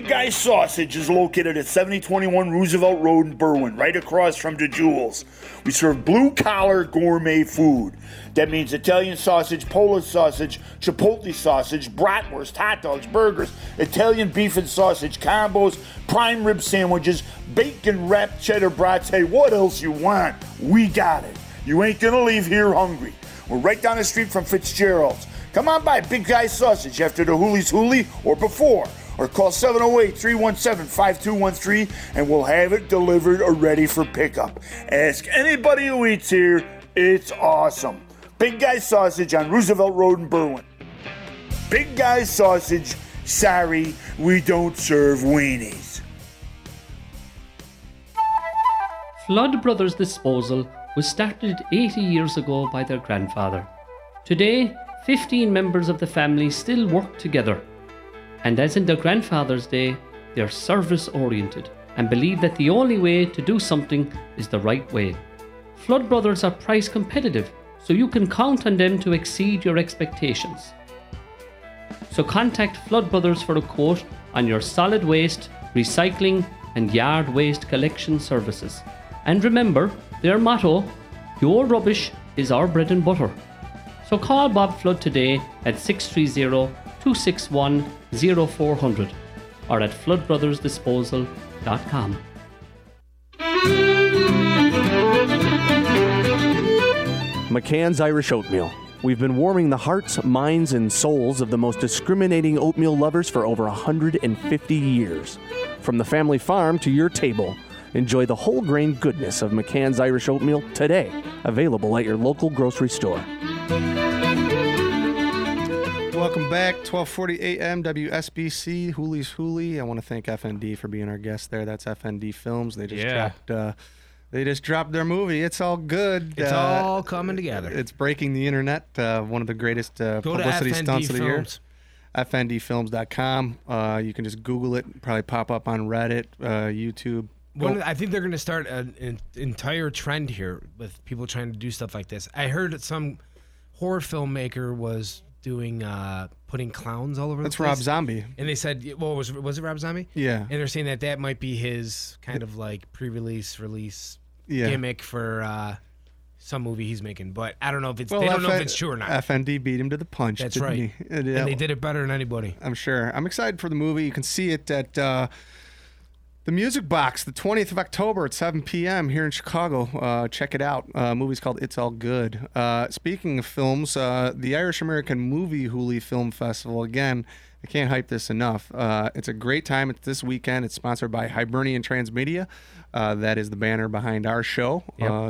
Big Guy Sausage is located at 7021 Roosevelt Road in Berwyn, right across from the Jewels. We serve blue-collar gourmet food. That means Italian sausage, Polish sausage, Chipotle sausage, bratwurst, hot dogs, burgers, Italian beef and sausage combos, prime rib sandwiches, bacon-wrapped cheddar brats. Hey, what else you want? We got it. You ain't gonna leave here hungry. We're right down the street from Fitzgerald's. Come on by Big Guy Sausage after the Hoolie's Hoolie or before. Or call 708-317-5213 and we'll have it delivered or ready for pickup. Ask anybody who eats here. It's awesome. Big Guy Sausage on Roosevelt Road in Berwyn. Big Guy Sausage, sorry, we don't serve weenies. Flood Brothers Disposal was started 80 years ago by their grandfather. Today, 15 members of the family still work together. And as in their grandfather's day, they are service-oriented and believe that the only way to do something is the right way. Flood Brothers are price competitive, so you can count on them to exceed your expectations. So contact Flood Brothers for a quote on your solid waste, recycling and yard waste collection services. And remember their motto, your rubbish is our bread and butter. So call Bob Flood today at 630-261-0400 or at floodbrothersdisposal.com. McCann's Irish Oatmeal. We've been warming the hearts, minds, and souls of the most discriminating oatmeal lovers for over 150 years. From the family farm to your table, enjoy the whole grain goodness of McCann's Irish Oatmeal today. Available at your local grocery store. Welcome back, 1240 AM WSBC, Hoolie's Hoolie. I want to thank FND for being our guest there. That's FND Films. They just dropped their movie. It's all good. It's all coming together. It's breaking the internet. One of the greatest publicity stunts of the year. FNDfilms.com. You can just Google it. Probably pop up on Reddit, YouTube. I think they're going to start an entire trend here with people trying to do stuff like this. I heard that some horror filmmaker was doing putting clowns all over the place. That's Rob Zombie. And they said, well, was it Rob Zombie? Yeah. And they're saying that might be his kind of like release gimmick for some movie he's making. But I don't know if it's they don't know if it's true or not. FND beat him to the punch. That's right. And they did it better than anybody. I'm sure. I'm excited for the movie. You can see it at the Music Box, the 20th of October at 7 p.m. here in Chicago. Check it out. Movie's called It's All Good. Speaking of films, the Irish American Movie Hoolie Film Festival, again, I can't hype this enough. It's a great time. It's this weekend. It's sponsored by Hibernian Transmedia. That is the banner behind our show. Yep.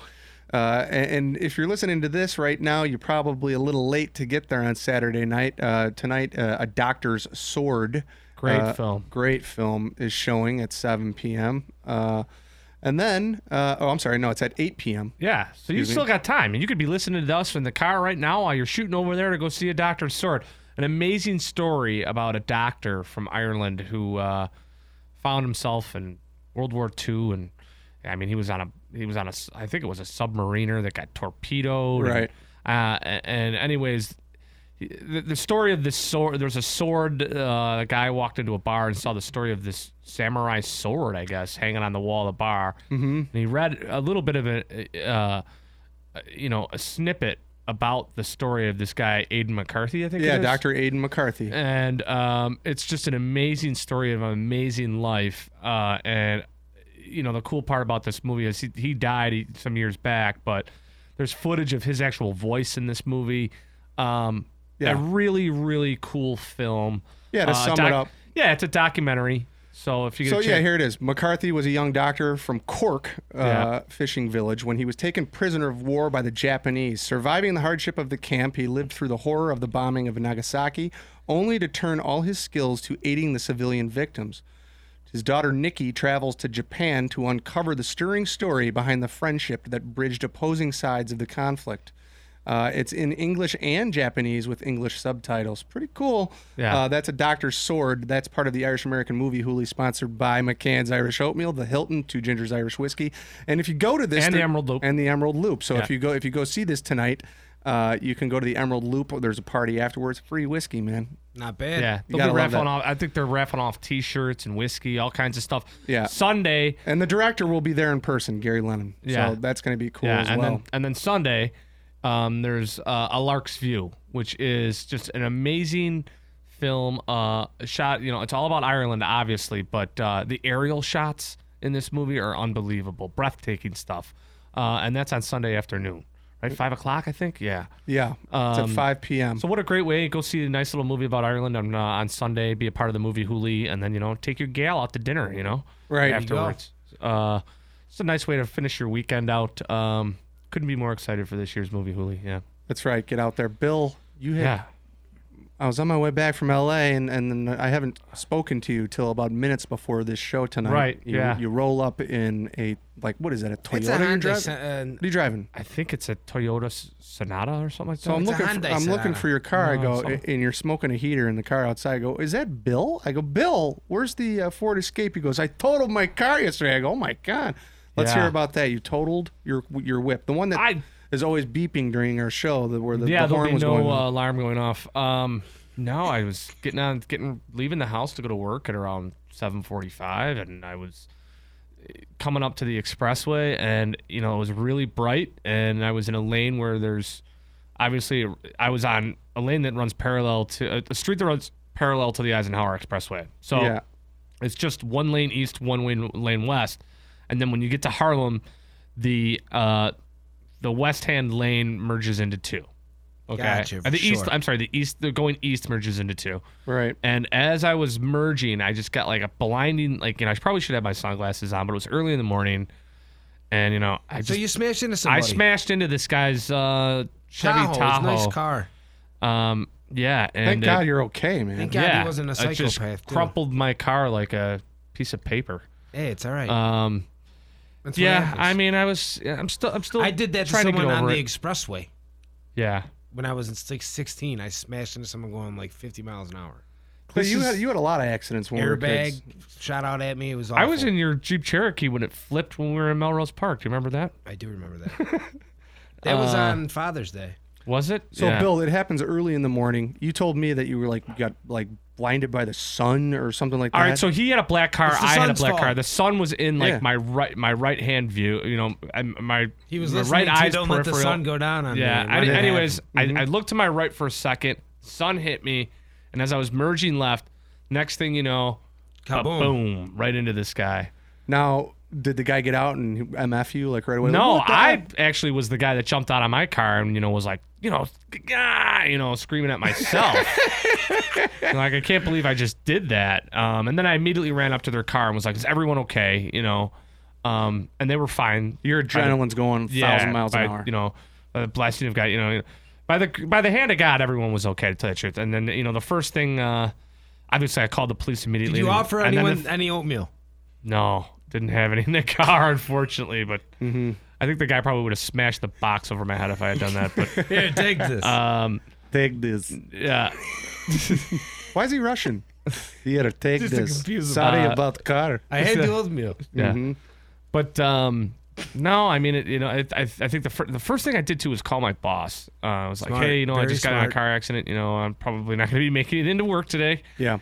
And if you're listening to this right now, you're probably a little late to get there on Saturday night. Tonight, A Doctor's Sword. Great film is showing at 7 p.m. And then, it's at 8 p.m. Yeah, so you still got time. And you could be listening to us in the car right now while you're shooting over there to go see A Doctor's Sword. An amazing story about a doctor from Ireland who found himself in World War II. And, I mean, he was on a I think it was a submariner that got torpedoed. Right. And anyways, the story of this sword, there's a sword, a guy walked into a bar and saw the story of this samurai sword, I guess, hanging on the wall of the bar. Mm-hmm. And he read a little bit of a snippet about the story of this guy, Aidan McCarthy, I think it is. Dr. Aidan McCarthy. And it's just an amazing story of an amazing life. And, the cool part about this movie is he died some years back, but there's footage of his actual voice in this movie. A really, really cool film. Yeah, to sum it up. Yeah, it's a documentary. So if you get here it is. McCarthy was a young doctor from Cork fishing village when he was taken prisoner of war by the Japanese. Surviving the hardship of the camp, he lived through the horror of the bombing of Nagasaki, only to turn all his skills to aiding the civilian victims. His daughter Nikki travels to Japan to uncover the stirring story behind the friendship that bridged opposing sides of the conflict. It's in English and Japanese with English subtitles. Pretty cool. Yeah. That's A Doctor's Sword. That's part of the Irish American Movie Hoolie, sponsored by McCann's Irish Oatmeal, the Hilton, Two Gingers Irish Whiskey. And if you go to this... And the Emerald Loop. And the Emerald Loop. So if you go see this tonight, you can go to the Emerald Loop. There's a party afterwards. Free whiskey, man. Not bad. Yeah, You they'll gotta be love raffling that. off. I think they're raffling off T-shirts and whiskey, all kinds of stuff. Yeah. Sunday. And the director will be there in person, Gary Lennon. Yeah. So that's going to be cool Yeah, as and well. then Sunday, there's A Lark's View, which is just an amazing film. Shot, it's all about Ireland, obviously, but the aerial shots in this movie are unbelievable, breathtaking stuff. And that's on Sunday afternoon, right? 5 o'clock, I think. Yeah. Yeah. It's at 5 p.m. So what a great way. Go see a nice little movie about Ireland on Sunday. Be a part of the movie Hooli, and then take your gal out to dinner. Right. Afterwards. It's a nice way to finish your weekend out. Couldn't be more excited for this year's movie Hooli. Yeah. That's right. Get out there. Bill, you had. Yeah. I was on my way back from L.A. and then I haven't spoken to you till about minutes before this show tonight. Right, yeah. You roll up in a, what is that, a Toyota It's a you're Hyundai driving? What are you driving? I think it's a Toyota Sonata or something like that. So I'm It's a looking. Hyundai I'm looking Sonata. for your car. I No, go, something. and you're smoking a heater in the car outside. I go, is that Bill? I go, Bill, where's the Ford Escape? He goes, I totaled my car yesterday. I go, oh my god. Let's Yeah. hear about that. You totaled your whip, the one that is always beeping during our show, where the there'll horn be was no going on. alarm going off. No, I was leaving the house to go to work at around 7:45, and I was coming up to the expressway, and it was really bright, and I was in a lane where I was on a lane that runs parallel to a street that runs parallel to the Eisenhower Expressway. So Yeah. it's just one lane east, one lane west, and then when you get to Harlem, the west hand lane merges into two. Okay. Gotcha, And the east, sure. I'm sorry, the going east merges into two. Right. And as I was merging, I just got like a blinding, I probably should have my sunglasses on, but it was early in the morning, and So you smashed into I somebody. smashed into this guy's Chevy Tahoe. Tahoe. It's a nice car. Yeah, and Thank God you're okay, man. Thank God yeah, he wasn't a I just psychopath, too. crumpled my car like a piece of paper. Hey, it's all right. That's what Yeah, happens. I mean, I'm still. I did that to trying to get someone on over the it. expressway. Yeah. When I was in 16, I smashed into someone going like 50 miles an hour. But you had a lot of accidents when we were Airbag kids. shot out at me. It was awful. I was in your Jeep Cherokee when it flipped when we were in Melrose Park. Do you remember that? I do remember that. That was on Father's Day. Was it? So Yeah. Bill, it happens early in the morning. You told me that you were got blinded by the sun or something like that. All right, so he had a black car. It's the I had a sun's black car. fault. The sun was in Yeah. my right hand view. He was my listening right to eyes Don't Let the peripheral. Sun Go Down on Yeah. me. Anyways, I looked to my right for a second. Sun hit me, and as I was merging left, next thing you know, Kaboom. boom, right into this guy. Now, did the guy get out and MF you right away? No, What the I heck? actually was the guy that jumped out of my car and was like, screaming at myself. Like, I can't believe I just did that. And then I immediately ran up to their car and was like, "Is everyone okay?" And they were fine. Your adrenaline's going 1,000 miles an hour. Blasting of God. By the hand of God, everyone was okay, to tell you the truth. And then the first thing, obviously, I called the police immediately. Did you offer and then anyone any oatmeal? No, didn't have any in the car, unfortunately. But I think the guy probably would have smashed the box over my head if I had done that. But Here, take this. Take this. yeah, Why is he Russian? Here, take Just to this. confuse him. Sorry about car. I had the oatmeal. yeah. But no, I mean, I think the first thing I did too was call my boss. I was Smart. like, hey, I Very just got in a smart. car accident. I'm probably not going to be making it into work today. Yeah.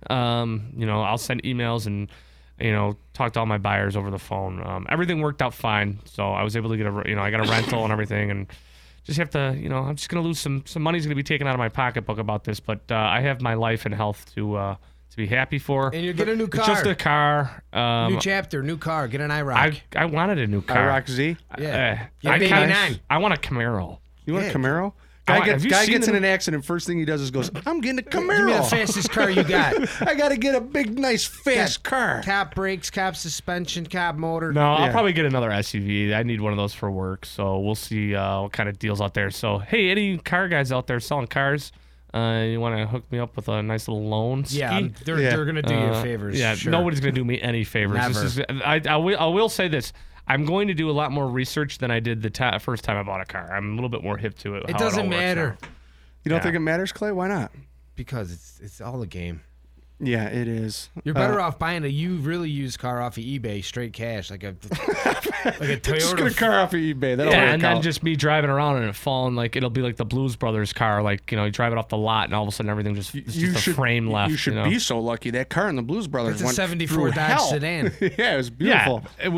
I'll send emails and talk to all my buyers over the phone. Everything worked out fine, so I was able to get I got a rental and everything, and just have to, I'm just gonna lose some money's gonna be taken out of my pocketbook about this, but I have my life and health to be happy for. And you get a new It's car. just a car. New chapter, new car. Get an IROC. I wanted a new car. IROC Z. Yeah. I Get kinda- 89. I want a Camaro. You want Yeah. a Camaro? I Guy want- gets, have you guy seen gets the in new- an accident. First thing he does is goes, I'm getting a Camaro. Give me the fastest car you got. I got to get a big, nice, fast car. Cop brakes, cop suspension, cop motor. No, I'll Yeah. probably get another SUV. I need one of those for work, so we'll see what kind of deals out there. So, hey, any car guys out there selling cars? You want to hook me up with a nice little loan? Yeah, ski? they're gonna do you favors. Yeah, sure. nobody's gonna do me any favors. Never. I will say this. I'm going to do a lot more research than I did the first time I bought a car. I'm a little bit more hip to it. It how doesn't all works matter now. You don't Yeah. think it matters, Clay? Why not? because it's all a game. Yeah, it is. You're better off buying a really used car off of eBay, straight cash, like a Toyota. Just get a car off of eBay. That'll Yeah, work and then out. just me driving around and it falling like it'll be like the Blues Brothers car, like you drve it off the lot and all of a sudden everything just it's just a frame left. You should be so lucky. That car in the Blues Brothers It's a went 74 through Dodge hell. sedan. Yeah, it was beautiful. Yeah,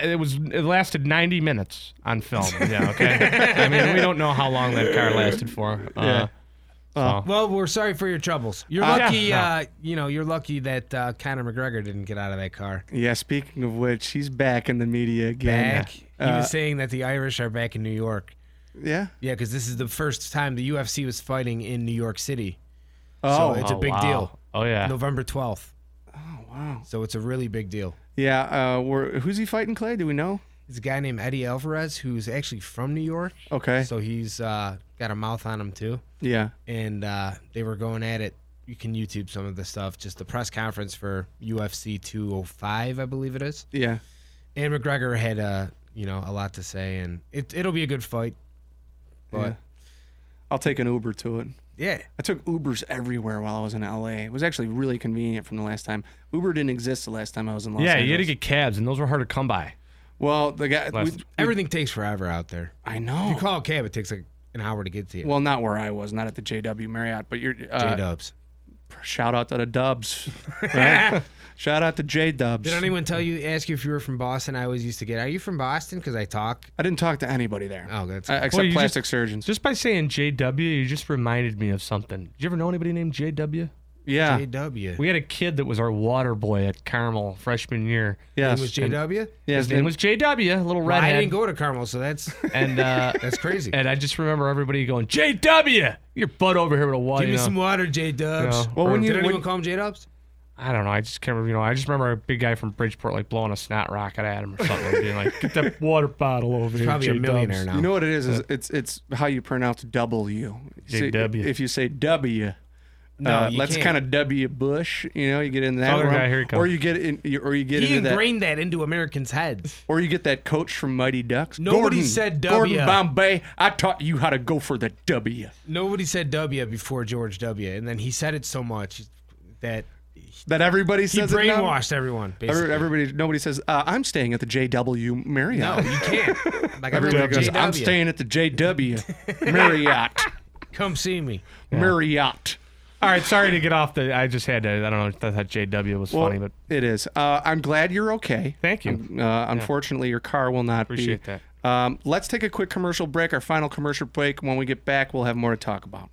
it lasted 90 minutes on film. Yeah, okay. I mean, we don't know how long that car lasted for. Yeah. So. Well, we're sorry for your troubles. You're lucky. You're lucky that Conor McGregor didn't get out of that car. Yeah. Speaking of which, he's back in the media again. Back. He was saying that the Irish are back in New York. Yeah. Yeah, because this is the first time the UFC was fighting in New York City. Oh, so it's a big wow. deal. Oh yeah. November 12th. Oh wow. So it's a really big deal. Yeah. Who's he fighting, Clay? Do we know? It's a guy named Eddie Alvarez who's actually from New York. Okay. So he's got a mouth on him too. Yeah. And they were going at it. You can YouTube some of the stuff. Just the press conference for UFC 205, I believe it is. Yeah. And McGregor had a lot to say, and it'll be a good fight. But Yeah. I'll take an Uber to it. yeah. I took Ubers everywhere while I was in LA. It was actually really convenient from the last time. Uber didn't exist the last time I was in Los Yeah, Angeles. you had to get cabs, and those were hard to come by. Well, the guy. Everything takes forever out there. I If know. you call a cab, it takes like an hour to get to you. Well, not where I was, not at the JW Marriott, but you're. J-Dubs. Shout out to the Dubs. Right? Shout out to J Dubs. Did anyone ask you if you were from Boston? I always used to get, are you from Boston? Because I talk. I didn't talk to anybody there. Oh, that's Except Well, you plastic surgeons. Just by saying JW, you just reminded me of something. Did you ever know anybody named JW? Yeah. JW. We had a kid that was our water boy at Carmel freshman year. Yes. Name was JW? Yeah, His name was JW, a little Well, I redhead. didn't go to Carmel, so that's And that's crazy. and I just remember everybody going, JW, your butt over here with a water. Give me some water, J-Dubs. Yeah. Well, when Did you- anyone when- call him J-Dubs? I don't know. I just can't remember. I just remember a big guy from Bridgeport like blowing a snot rocket at him or something, and being like, "Get that water bottle over here." Probably a J-Dubs." millionaire now. You know what it is? It's how you pronounce W. See, JW. if you say W, No, you let's can't. kind of W Bush. You get in that Other realm. guy, here he comes. Or you get He into that, ingrained that into Americans' heads. or you get that coach from Mighty Ducks. Nobody said W. Gordon Bombay. I taught you how to go for the W. Nobody said W before George W. And then he said it so much that That everybody he says it now? brainwashed everyone, basically. Nobody says, I'm staying at the JW Marriott. No, you can't. Like Everybody goes, JW. I'm staying at the JW Marriott. Come see me. Marriott. All right, sorry to get off the. I just had to. I don't know if that JW was funny, but It is. I'm glad you're okay. thank you. Unfortunately, your car will not Appreciate be. that. Let's take a quick commercial break, our final commercial break. When we get back, we'll have more to talk about.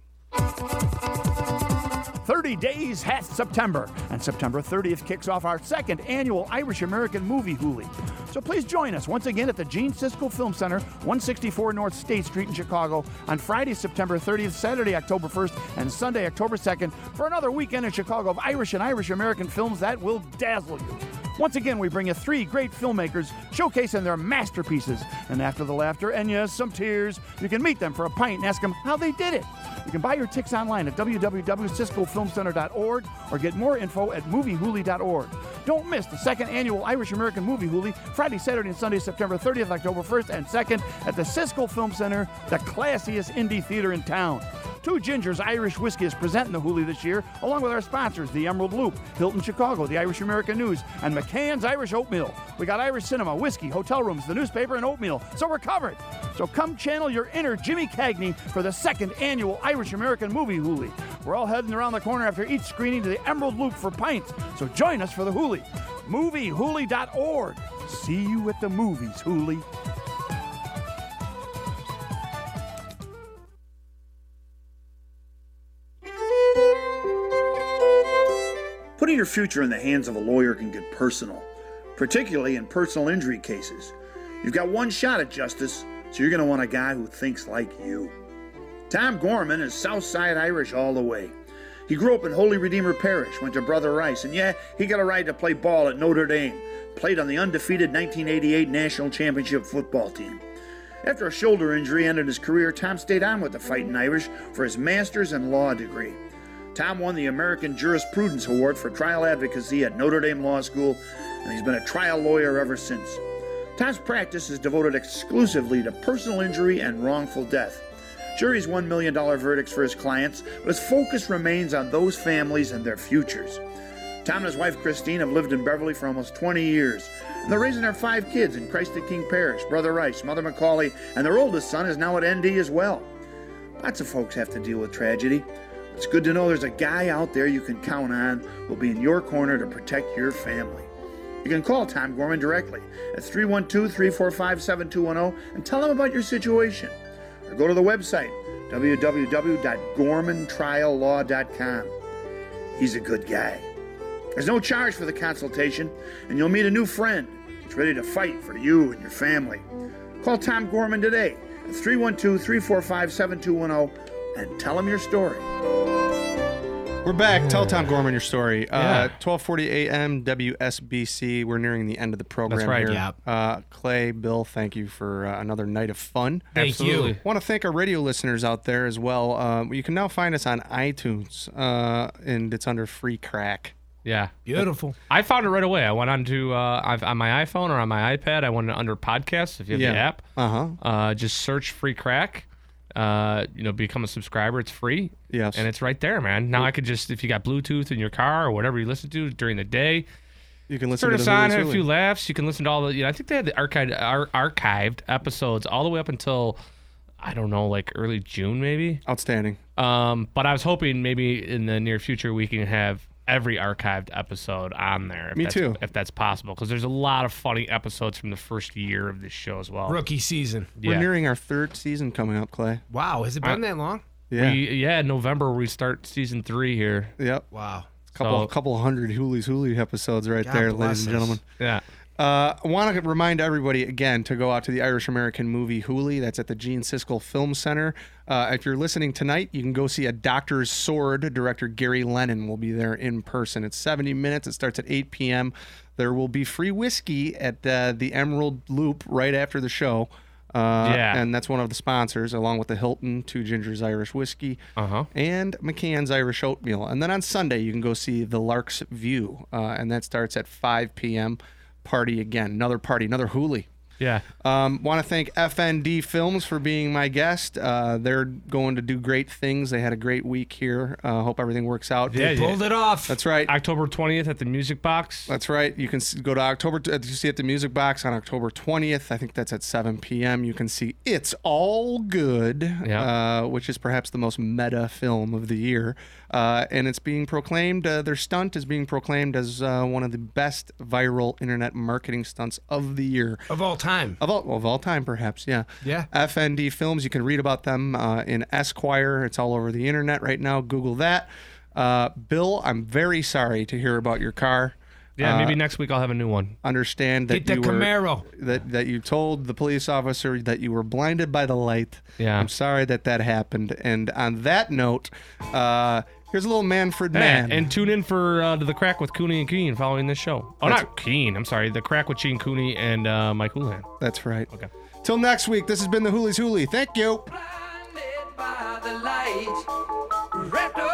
30 days hath September, and September 30th kicks off our second annual Irish American Movie Hoolie. So please join us once again at the Gene Siskel Film Center, 164 North State Street in Chicago, on Friday, September 30th, Saturday, October 1st, and Sunday, October 2nd, for another weekend in Chicago of Irish and Irish American films that will dazzle you. Once again, we bring you 3 great filmmakers showcasing their masterpieces. And after the laughter and yes, some tears, you can meet them for a pint and ask them how they did it. You can buy your tickets online at www.siskelfilmcenter.org or get more info at moviehoolie.org. Don't miss the second annual Irish American Movie Hoolie, Friday, Saturday, and Sunday, September 30th, October 1st, and 2nd at the Siskel Film Center, the classiest indie theater in town. Two Gingers Irish Whiskey is presenting the Hoolie this year, along with our sponsors, the Emerald Loop, Hilton Chicago, the Irish American News, and McCann's Irish Oatmeal. We got Irish cinema, whiskey, hotel rooms, the newspaper, and oatmeal, so we're covered. So come channel your inner Jimmy Cagney for the second annual Irish American Movie Hoolie. We're all heading around the corner after each screening to the Emerald Loop for pints, so join us for the Hoolie. Moviehoolie.org. See you at the movies, Hoolie. Putting your future in the hands of a lawyer can get personal, particularly in personal injury cases. You've got one shot at justice, so you're going to want a guy who thinks like you. Tom Gorman is Southside Irish all the way. He grew up in Holy Redeemer Parish, went to Brother Rice, and yeah, he got a right to play ball at Notre Dame, played on the undefeated 1988 National Championship football team. After a shoulder injury ended his career, Tom stayed on with the Fighting Irish for his master's in law degree. Tom won the American Jurisprudence Award for trial advocacy at Notre Dame Law School, and he's been a trial lawyer ever since. Tom's practice is devoted exclusively to personal injury and wrongful death. Sure, he's $1 million verdicts for his clients, but his focus remains on those families and their futures. Tom and his wife Christine have lived in Beverly for almost 20 years. And they're raising their 5 kids in Christ the King Parish, Brother Rice, Mother Macaulay, and their oldest son is now at ND as well. Lots of folks have to deal with tragedy. It's good to know there's a guy out there you can count on who'll be in your corner to protect your family. You can call Tom Gorman directly at 312-345-7210 and tell him about your situation. Or go to the website, www.gormantriallaw.com. He's a good guy. There's no charge for the consultation, and you'll meet a new friend that's ready to fight for you and your family. Call Tom Gorman today at 312-345-7210 and tell him your story. We're back. Tell Tom Gorman your story. 12:40 a.m. WSBC. We're nearing the end of the program. That's right. Here. Clay, Bill, thank you for another night of fun. Thank you. Want to thank our radio listeners out there as well. You can now find us on iTunes, and it's under Free Crack. Yeah. Beautiful. I found it right away. I went onto on my iPhone or on my iPad. I went under podcasts if you have the app. Just search Free Crack. Become a subscriber. It's free. Yes. And it's right there, man. Now I could just, if you got Bluetooth in your car or whatever you listen to during the day, you can listen turn to us on, have a few laughs. You can listen to all the, I think they had the archived episodes all the way up until, I don't know, like early June maybe. Outstanding. But I was hoping maybe in the near future we can have every archived episode on there. Me too. If that's possible, because there's a lot of funny episodes from the first year of this show as well. Rookie season. We're nearing our 3rd season coming up, Clay. Wow, has it been that long? Yeah. In November we start season 3 here. Yep. Wow. Couple hundred Hoolies Hooli episodes right God there, bless ladies and gentlemen. Yeah. I want to remind everybody again to go out to the Irish American movie Hooli. That's at the Gene Siskel Film Center. If you're listening tonight, you can go see A Doctor's Sword. Director Gary Lennon will be there in person. It's 70 minutes. It starts at 8 p.m. There will be free whiskey at the Emerald Loop right after the show. And that's one of the sponsors, along with the Hilton, Two Gingers Irish Whiskey, and McCann's Irish Oatmeal. And then on Sunday, you can go see The Lark's View, and that starts at 5 p.m. Party again. Another party, another Hooli. Yeah. Want to thank FND Films for being my guest. They're going to do great things. They had a great week here. Hope everything works out. They pulled it off. That's right. October 20th at the Music Box. That's right. You can go to see at the Music Box on October 20th. I think that's at 7 p.m. You can see It's All Good, which is perhaps the most meta film of the year. And it's being proclaimed, their stunt is being proclaimed as one of the best viral internet marketing stunts of the year. Of all time. Of all time, perhaps, yeah. Yeah. FND Films, you can read about them in Esquire. It's all over the internet right now. Google that. Bill, I'm very sorry to hear about your car. Yeah, maybe next week I'll have a new one. Understand that Get the Camaro. That you told the police officer that you were blinded by the light. Yeah. I'm sorry that happened. And on that note, here's a little Manfred Mann. And tune in for The Crack with Cooney and Keen following this show. Oh, not Keen. I'm sorry. The Crack with Gene Cooney and Mike Houlihan. That's right. Okay. Till next week, this has been the Hoolies Hooli. Thank you. Blinded by the light, wrapped